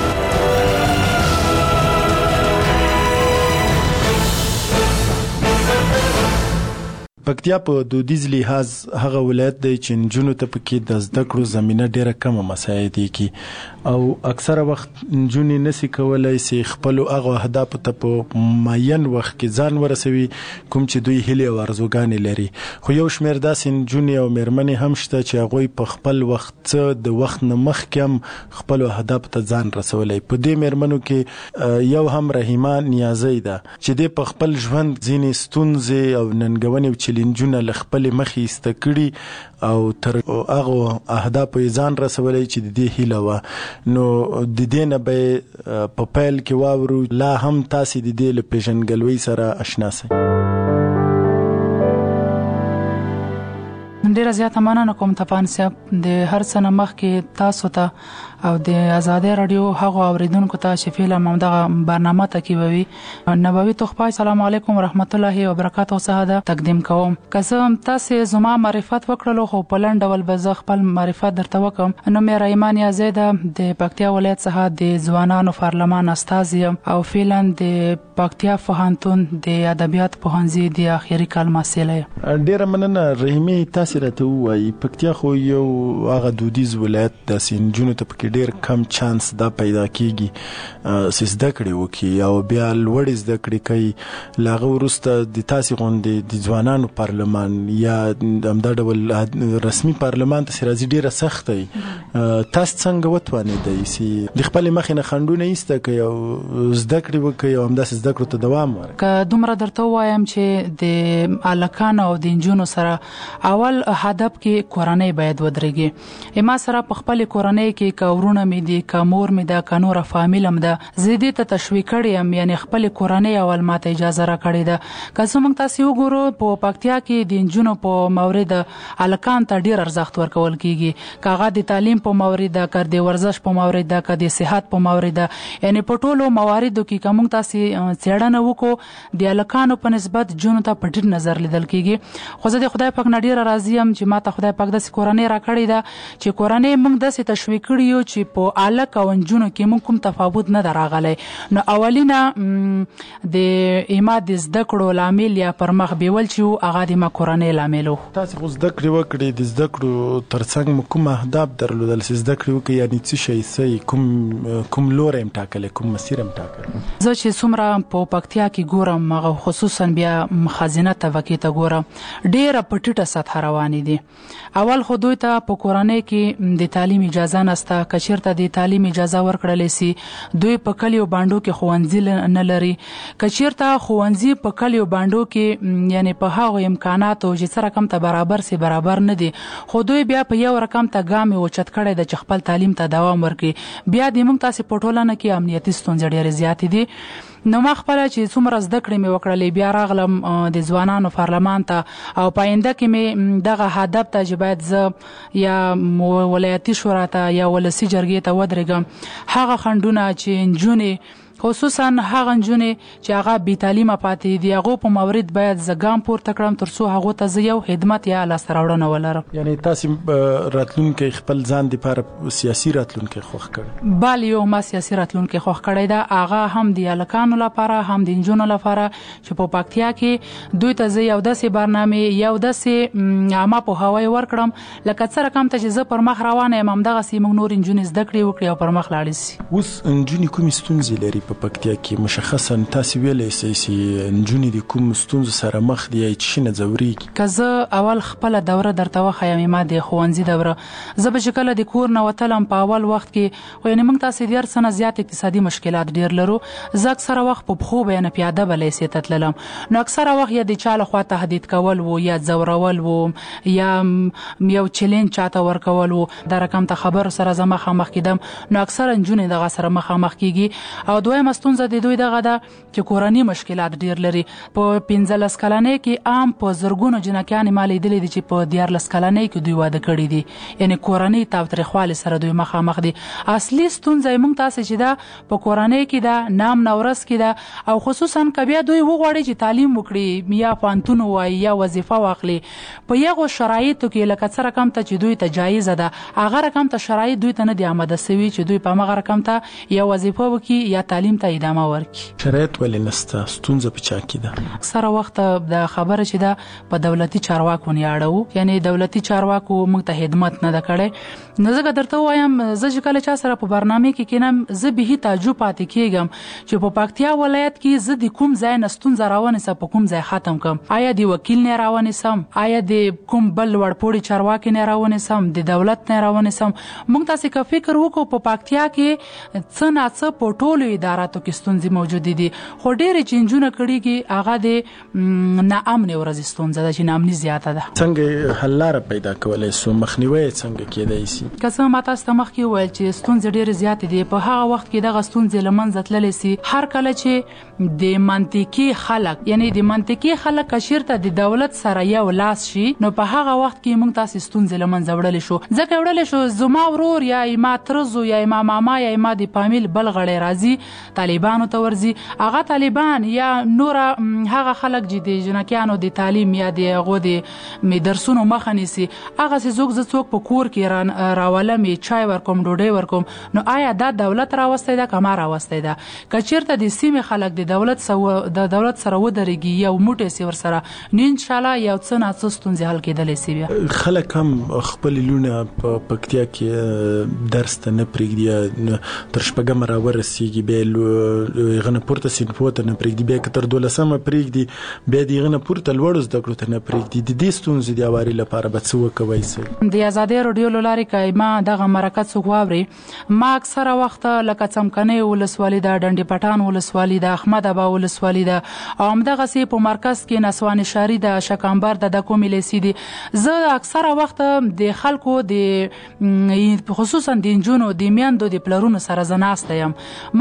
پکتیا په دودیز لحاظ هغه ولایت دی چې نجونو ته پکې د زده کړو زمينه ډیره کمه مساعدې کی او اکثره وخت نجونې نسی کولای سي خپل هغه اهداف ته په معین وخت کې ځان ورسوي کوم چې دوی هلي او ارزوګانې لري خو یو شمېر داسې نجونې او مېرمنې هم شته چې هغه په خپل وخت د وخت نه مخکې هم خپل اهداف ته ځان رسولای په دې مېرمنو کې یو هم رحیمه نیازی ده چې د په خپل ژوند ځینې ستونزې او ننګونې او چیلنجونه لخپل مخې استکړي او تر هغه اهداف ځان رسولای چې د دې هیله و نو د دې نه به په پیل کې واورو لا هم تاسو د دې له پیژنګلوي سره آشنا سئ ډیره زیاته مننه کوم تفان صاحب د هر څه مخ کې تاسو ته او د آزادي رادیو هغه اوریدونکو ته چې فعلا ممدغه برنامه تکیبوي نبوي توخپای سلام علیکم ورحمت الله وبرکاته سهاده تقدیم کوم قسم تاسو زما معرفت وکړلو خو په لند ډول به زه خپل معرفت درته وکم نو مې رایمان یازیده د پکتیا ولایت څخه د ځوانانو پارلمان استازي او فعلا د پکتیا پوهنتون د ادبیات پوهنځي د اخیری کال محصله ډیره مننه رحیمه تاسو راته وایي پکتیا خو یو هغه دودیز ولایت د سنجونو ته پکې ډیر کم چانس دا پیدا کیږي زده کړې وکي او بیا لوړ زده کړې کوي لاغه ورسته د تاسو غونډې د ځوانانو پارلمان یا همدا ډول رسمي پارلمان ته راځي ډیره سخت دی تاسو څنګه وتوانې دی سي د خپل مخې نه خندونه ایسته کوي او زده کړې وکي او همدا زده کړو ته دوام ورکړي که دومره درته وایم چې د الکان او د انجونو سره اول هدف کې کورنۍ باید ودرېږي اما سره په خپل کورنۍ کې کورونه مې دي کمور مې ده کنور فامیلم ده زیدي ته تشویق کړم یعنی خپل کورنۍ اول ماته اجازه را کړې ده که څومره تاسو وګورو په پکتیا کې د انجونو په مورید الکان ته ډیر ارزښت ورکول کیږي کاغه د تعلیم په مورید ده کړ د ورزش په مورید ده کړ د صحت په مورید ده یعنی په ټولو مواردو کې کوم تاسو څېړنه وکړو د الکانو په نسبت جون ته په ډیر نظر لیدل کیږي خو زه د خدای پاک نډیر راضی وایم چې ماته خدای پاک داسې کورنۍ راکړې ده چې کورنۍ موږ داسې تشویق کړي یو چې په الک او نجونو کې موږ کوم تفاوت نه ده راغلی. نو اولینه د ایما د زده کړو لامل یا پر مخ بیول چې هغه د ما کورنۍ لامل و. تاسو خو زده کړې وکړې، د زده کړو ترڅنګ مو کوم اهداف درلودل چې زده کړې وکړې، یعنی څه شی کوم لوری هم ټاکلی، کوم مسیر هم ټاکلی؟ زه چې څومره په پکتیا کې ګورم هغه خصوصا بیا خزینه طبقې ته ګورم ډېره په ټیټه سطحه روانې دي. اول خو دوی ته په کورنۍ کې د تعلیم اجازه نشته، که چېرته د تعلیم اجازه ورکړلی سي دوی په کلیو بانډو کې ښوونځي نه لري. که چېرته ښوونځي په کلیو بانډو کې یعنی په هغو امکاناتو چې څه رقم ته برابر سي برابر نه دي، خو دوی بیا په یو رقم ته ګام اوچت کړی ده چې خپل تعلیم ته دوام ورکړي. بیا د موږ تاسې په ټولنه کې امنیتي ستونزې ډېرې زیاتې دي. نو ما خپله چې څومره زده کړې مې وکړلې بیا راغلم د ځوانانو پارلمان ته او په آینده کې مې دغه هدف ته چې باید زه یا ولایتي شورا ته یا ولسي جرګې ته ودرېږم، هغه خنډونه چې نجونې خصوصا هغه نجونې چې هغه بې تعلیمه پاتې دي هغو په مورد باید زه ګام پورته کړم تر څو هغو ته زه یو خدمت یا لاسته راوړنه ولرم. یعنی تاسې راتلونکی خپل ځان دپاره سیاسي راتلونکی خوښ کړی؟ بله یو ما سیاسي راتلونکی خوښ کړی ده، هغه هم د هلکانو لپاره هم د نجونو لپاره چې په پکتیا کې دوی ته زه یو داسې برنامې یو داسې عامه پوهاوی ورکړم لکه څه رقم ته چې زه پر مخ روانه یم همدغسې موږ نور نجونې زده کړې وکړي او پر مخ لاړې سي. اوس نجونې کومې ستونزې لري په پکتیا کې؟ مشخصا تاسې ویلی سئ چې نجونې د کوم ستونزو سره مخ دي یا یې څه شي نه ځورېږي؟ که زه اول خپله دوره درته وښیم ما د ښوونځي دوره، زه به چې کله د کور نه وتلم په اول وخت کې خو یعنې موږ تاسې د هر څه نه زیات اقتصادي مشکلات ډېر لرو. زه اکثره وخت په پښو به یعنې پیاده به لیسې ته تللم، نو اکثره وخت یا د چا لخوا تهدید کول و یا ځورول و یا یو چلنج چاته ورکول و، دا رقم ته خبرو سره زه مخامخ کېدم. نو اکثره نجونې دغه سره مخامخ کېږي. او دویمه ستونزه د دوی دغه ده چې کورني مشکلات ډېر لري. په 15 کلنۍ کې عام په زرګونو جنکیانې ما لیدلې دي چې په 14 کلنۍ کې دوی واده کړي دي، یعنې کورنۍ تاوتریخوالي سره دوی مخامخ دي. اصلي ستونزه یې موږ تاسې چې ده په کورنۍ کې ده، نام نورس کې ده، او خصوصا که بیا دوی وغواړي چې تعلیم وکړي یا پوهنتون ووایي یا وظیفه واخلي، په یغو شرایطو کې لکه څه رقم ته چې دوی ته جایزه ده هغه رقم ته شرایط دوی ته نه دي آماده سوي چې دوی په همغه رقم ته یا وظیفه وکړي یا تعلیم ته ادامه ورکړي. شرایط ولې نشته؟ ستونزه په چا کې ده؟ اکثره وخت د خبره چې ده په دولتي چارواکو نیاړو، یعنی دولتي چارواکو موږ ته خدمت نه ده کړی. نو زه درته ووایم زه چې کله چا سره په برنامې کې کینم زه به تعجب پاتې کېږم چې په پکتیا ولایت کې زه د کوم ځای نه ستونزه راونیسم په کوم ځای ختم کړم. آیا د وکیل نه راونیسم، آیا د کوم بل لوړپوړي چارواکي نه راونیسم، د دولت نه راونیسم؟ موږ تاسې که فکر وکړو په پکتیا کې څه ناڅه په ټولو اداراتو کې ستونزې موجودې دي، خو ډېرې چې نجونه کړېږي هغه د ناامنې ورځې ستونزه ده چې ناامني زیاته ده. څنګه حل لاره پیدا کولی سو؟ مخنیوی یې څنګه کېدی سي؟ که څه ما تاسو ته مخکې وویل چې ستونزې ډېرې زیاتې دي، په هغه وخت کې دغه ستونزې له منځه تللی سي. هر کله چې د منطقي خلک یعنی د منطقي خلک که چېرته د دولت سره یو لاس شي نو په هغه وخت کې موږ تاسې ستونزې له منځه وړلی شو. ځکه وړلی شو زما ورور یا ما ترزو یا ما ماما یا ما د فامیل بل غړی راځي طالبانو ته ورځي، هغه طالبان یا نوره هغه خلک چې د جنکیانو د تعلیم یا د هغو د درسونو مخه نیسي، هغسې څوک په کور کې راولم چای ورکوم ډوډۍ ورکوم، نو آیا دا دولت راوستی ده که ما راوستی ده؟ که چېرته د سیمې خلک د دولت سره ودرېږي یو موټی سي ورسره نو انشاءالله یو څه ناڅه ستونزې حل کېدلی سي. بیا خلک هم خپل لونه په پکتیا کې درس ته نه پرېږدي، تر شپږمه راورسېږي، بیا هغه نه پورته صنفو ته نه پرېږدي، بیا که تر 12مه پرېږدي بیا د هغه نه پورته لوړو زده کړو ته نه پرېږدي. د دې ستونزې د هواري لپاره به څه وکوی سئ؟ د ازادۍ راډیو له لارې که ما دغه مرکه څوک واوري، ما اکثره وخت لکه څمکنۍ ولسوالي ده، ډنډ پټان ولسوالي ده، احمد ابا ولسوالي ده، او همدغسې په مرکز کې نسوان شهري ده، شکامبر ده، د کومې لیسې دي. زه اکثره وخت د خلکو د خصوصا د نجونو د میندو د پلرونو سره زه ناسته یم. ما ورته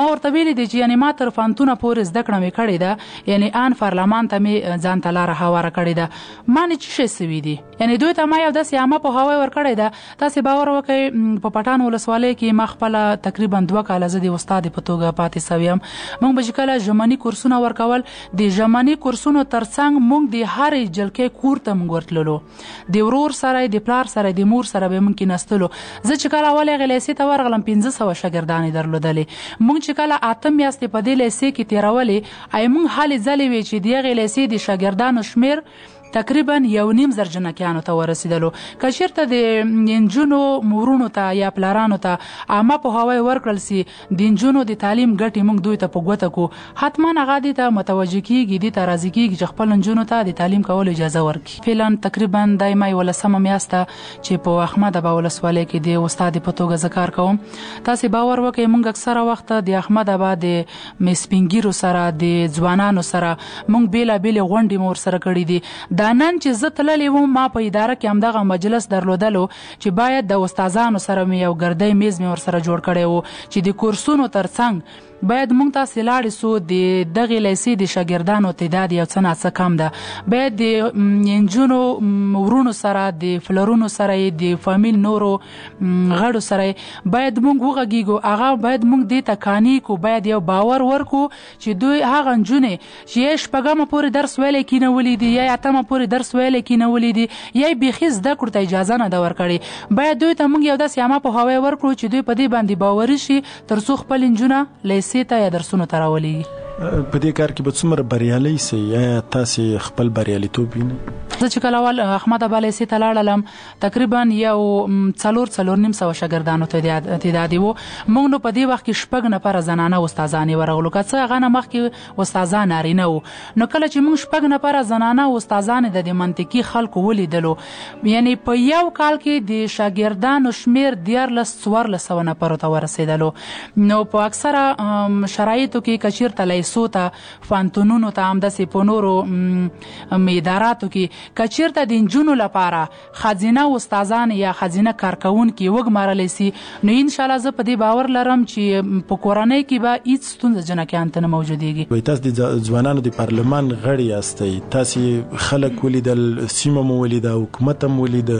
ویلي دي چې یعنی ما تر فانتونه پورې زده کړه مې کړې ده، یعنی ان پارلمان ته مې ځان ته لاره هواره کړې ده. ما نه څه شی سوي دي، یعنی دوی ته ما یو داسې عامه پوهاوی ورکړی ده. تاسې باور وکړئ په پټان ولسوالۍ کې ما خپله تقریبا 2 کاله زه د استادې په توګه پاتې سوی یم. موږ به چې کله ژمني کورسونه ورکول، د ژمني کورسونو ترڅنګ موږ د هرې جلکې کور ته موږ ورتللو، د ورور سره، د پلار سره، د مور سره به موږ کېناستلو. زه چې کله اول هغې لیسې ته ورغلم 1500 شاګردانې درلودلې. موږ چې کله 8 میاشتې په دې لیسې کې تېرولې، ای موږ هلې ځلې وې چې د هغې لیسې د شاګردانو شمېر تقریبا 1.5 جنکیانو ته ورسېدلو. که چېرته د نجونو مورونو ته یا پلارانو ته عامه پوهاوی ورکړل سي، د نجونو د تعلیم ګټې موږ دوی ته په ګوته کړو، حتما هغه دې ته متوجه کېږي، دې ته راضي کېږي چې خپل نجونو ته د تعلیم کولو اجازه ورکړي. فعلا تقریبا د مې 11 میاشته چې په احمد ابا ولسوالۍ کې د استاد په توګه زه کار کوم. تاسې باور وکړئ موږ اکثره وخت د احمد ابا د سپین ږیرو سره، د ځوانانو سره موږ بېلابېلې غونډې مو ورسره کړي دي. دا نن چې زه تللی وم، ما په اداره کې همدغه مجلس درلودلو چې باید د استادانو سره مې یو ګردی میز مې ورسره جوړ کړی و چې د کورسونو ترڅنګ باید موږ تاسې لاړې سو د دغې لیسې د شاګردانو تعداد یو څه ناڅه کم ده. باید د نجونو ورونو سره، د فلرونو سره، د فامیل نورو غړو سره باید موږ وغږیږو. هغه باید موږ دې ته قانع کړو، باید یو باور ورکړو چې دوی هغه نجونې چې یا 8 پورې درس ویلی کېنولي دي، یا 8 پورې درس ویلی کېنولي دي، یا بیخي زده کړو ته اجازه نه ده ورکړې، باید دوی ته موږ یو داسې عامه پوهاوی ورکړو چې دوی په دې باندې باوري شي تر څو خپل نجونه لیسې ته یا درسونو ته راولېږي. په دې کار کې به څومره بریالۍ سئ یا تاسې خپل بریالیتوب وینئ؟ زه چې کله اول احمد ابا لیسې ته لاړلم، تقریبا یو 4-4.5 شاګردانو تعداد و. موږ نو په دې وخت کې 6 نفره زنانه استادانې ورغلو، که څه هغه نه مخکې استادان نارینه وو. نو کله چې موږ 6 نفره زنانه استادانې د منطقي خلکو ولیدلو، یعنی په یو کال کې د شاګردانو شمېر 1400 نفرو ته ورسېدلو. نو په اکثره شرایطو کې که چېرته لیسو ته، فانتونونو ته، همداسې په نورو اداراتو کې که چېرته د نجونو لپاره ښځینه استادان یا ښځینه کارکوونکي وګمارلی سي، نو انشاءالله زه په دې باور لرم چې په کورنۍ کې به هېڅ ستونزه جنکیانو ته نه موجودېږي. تاسو د ځوانانو د پارلمان غړي یاستئ، تاسې خلک ولیدل، سیمه مو ولیده، حکومت هم ولیده.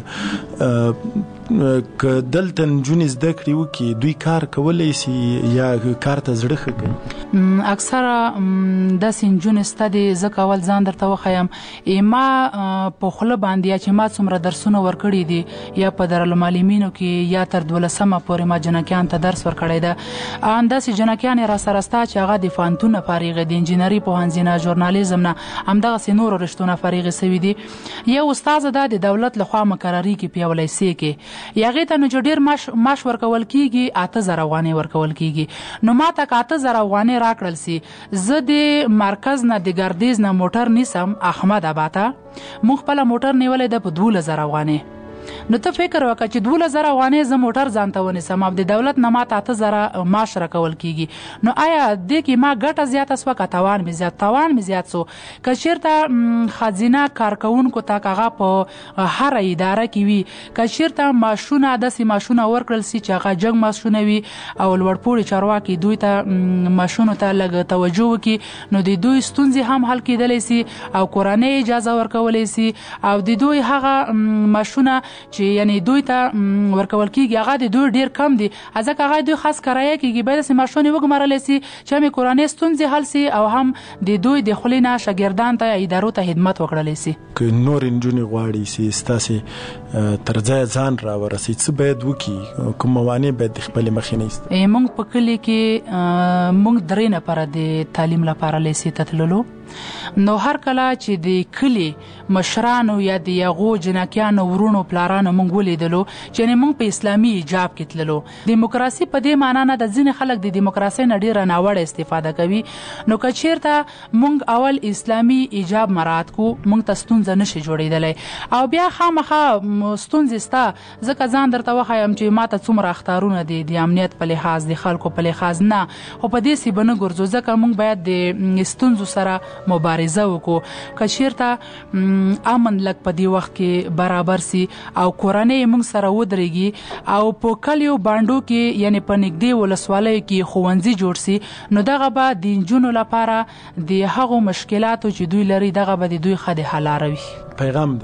که دلته نجونې زده کړې وکړي، دوی کار کولی سي یا کار ته زړه ښه کوي؟ اکثره داسې نجونې سته دي، زه کول ځان درته وښیم، ما په خوله باندې یا چې ما څومره درسونه ورکړي دي، یا په دارالمعلمینو کې یا تر 12مه پورې ما جنکیانو ته درس ورکړی ده. همداسې جنکیانې را سره سته چې هغه د فانتون نه فارغې دي، انجینري پوهنځي نه، ژورنالیزم نه، همدغسې نورو رشتو نه فارغې سوي دي. یو استاده ده د دولت لخوا مقرري کې په یو لیسې کې، هغې ته نو چې ډېر معاش ورکول کېږي، 8000 افغانۍ ورکول کېږي. نو ما ته که 8000 افغانۍ راکړل سي، زه د مرکز نه، د ګردیز نه موټر نیسم احمد ابا ته، موږ خپله موټر نیولی ده په 12000 افغانۍ. نو ته فکر وکړه چې 12000 افغانۍ زه موټر ځان ته ونیسم او د دولت نه ماته 8000 معاش راکول کېږي، نو آیا دې کې ما ګټه زیاته سوه که تاوان مې زیات؟ تاوان مې زیات سو. که چېرته ښځینه کارکوونکو ته که هغه په هره اداره کې وي، که چېرته معاشونه داسې معاشونه ورکړل سي چې هغه جنګ معاشونه وي او لوړپوړي چارواکي دوی ته معاشونو ته لږ توجه وکړي، نو د دوی ستونزې هم حل کېدلی سي او کورنۍ اجازه ورکولی سي، او د دوی هغه معاشونه چې یعنی دوی ته ورکول کېږي هغه د دوی ډېر کم دي، ځکه هغه دوی خاص کرایه کېږي. باید داسې معاشونه وګمارلی سي چې هم یې کورنۍ ستونزې حل سي او هم د دوی د خولې نه شاګردان ته ادارو ته خدمت وکړلی سي. که نور نجونې غواړي چې ستاسې تر ځایه ځان راورسي، څه باید وکړي؟ کوم موانع باید د خپلې مخې نه ایستي؟ موږ په کلي کې موږ 3 نفره د تعلیم لپاره لیسې ته تللو. نو هر کله چې د کلي مشرانو یا د هغو جنکیانو ورونو پلارانو موږ ولیدلو چې یعنې موږ په اسلامي حجاب کې تللو. دیموکراسي په دې معنا نه ده، ځینې خلک د دیموکراسۍ نه ډېره ناوړه استفاده کوي. نو که چېرته موږ اول اسلامي حجاب مراعات کړو، موږ ته ستونزه نشي جوړېدلی. او بیا خامخا ستونزې سته، ځکه ځان درته وښیم چې ما ته څومره اختارونه دي د امنیت په لحاظ، د خلکو په لحاظ نه، خو په دې سي به نه ګرځو، ځکه موږ باید د ستونزو سره مبارزه وکړو که چیرته امن لک په دې وخت کې برابر سي او کورنۍ موږ سره ودرېږي او په کلیو باندو کې یعنی په نږدې ولسوالیو کې ښوونځي جوړ سي نو دغه به د نجونو لپاره د هغو مشکلاتو چې دوی لري دغه به د دوی ښه د حل لاره وي. پیغام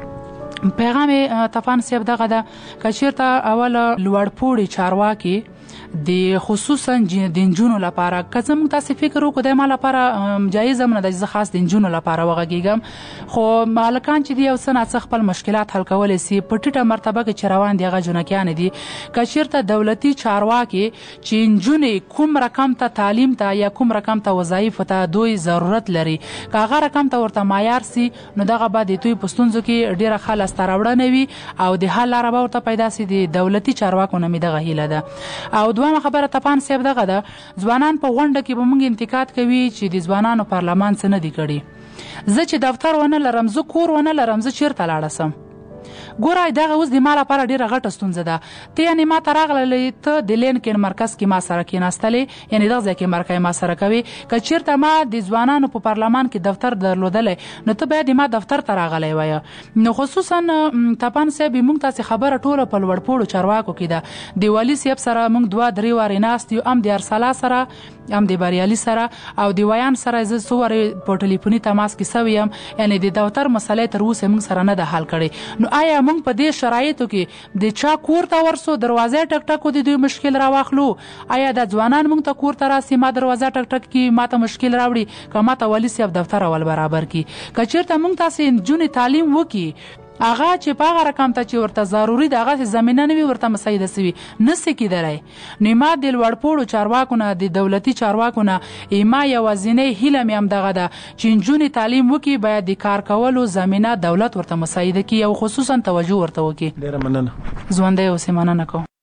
دې پیغام طپان صاحب دغه ده که چیرته اول لوړپوړي چارواکي د خصوصا د نجونو لپاره که زموږ تاسې فکر وکړو د ما لپاره جایز هم نه ده چې زه خاص د نجونو لپاره وغږېږم خو هلکان چې دي یو څه ناڅه خپل مشکلات حل کولی سي په ټیټه مرتبه کې چې روان دي هغه جنکیانې دي که چیرته دولتي چارواکي چې نجونې کوم رقم ته تعلیم ته یا کوم رقم ته وظایفو ته دوی ضرورت لري که هغه رقم ته ورته معیار سي نو دغه به د دوی په ستونزو کې ډېره ښه لاسته راوړنه وي او د حل لاره به ورته پیدا سي د دولتي چارواکو نه مې دغه هیله ده. او دویمه خبره طپان صاحب دغه ده ځوانان په غونډه کې به موږ انتقاد کوي چې د ځوانانو پارلمان څه نه دي کړي زه چې دفتر ونه لرم زه کور ونه لرم زه چیرته لاړه سم ګوره دغه اوس د ما لپاره ډېره غټه ستونزه ده ته یعنې ما ته راغللی ته د لینکن مرکز کې ما سره کېناستلې یعنې دغه ځای کې مرکه ما سره کوي که چیرته ما د ځوانانو په پارلمان کې دفتر درلودلی نو ته باید ما دفتر ته راغلی وایه نو خصوصا طپان صاحب موږ تاسې خبره ټوله په لوړپوړو چارواکو کې ده د والي صاحب سره موږ 2-3 وارې ناست یو هم د ارسلا سره هم د بریالي سره او د ویان سره زه څو وارې په ټلیفوني تماس کې سوی یم یعنې د دفتر مسلې تر اوسه موږ سره نه ده حل کړی نو آیا موږ په دې شرایطو کې د چا کور ته ورسو دروازې ټک ټک د دوی مشکل راواخلو آیا د ځوانان موږ ته کور ته راسي ما دروازه ټک ټک کې ما ته مشکل راوړي که ما ته والي صاحب دفتر اول برابر کی که چیرته موږ تاسې نجونې تعلیم وکړي هغه چې په هغه رقم ته چې ورته ضروري د هغه زمینه نه وي ورته مسایده سوي نسي کېدلی نو ما د لوړپوړو چارواکو نه د دولتي چارواکو نه ما یوازینۍ هیله مې همدغه ده چې نجونې تعلیم وکړي باید د کار کولو زمینه دولت ورته مسایده کړي او خصوصا توجه ورته وکړي. ډېره مننه. ژوندی اوسې مننه کوم.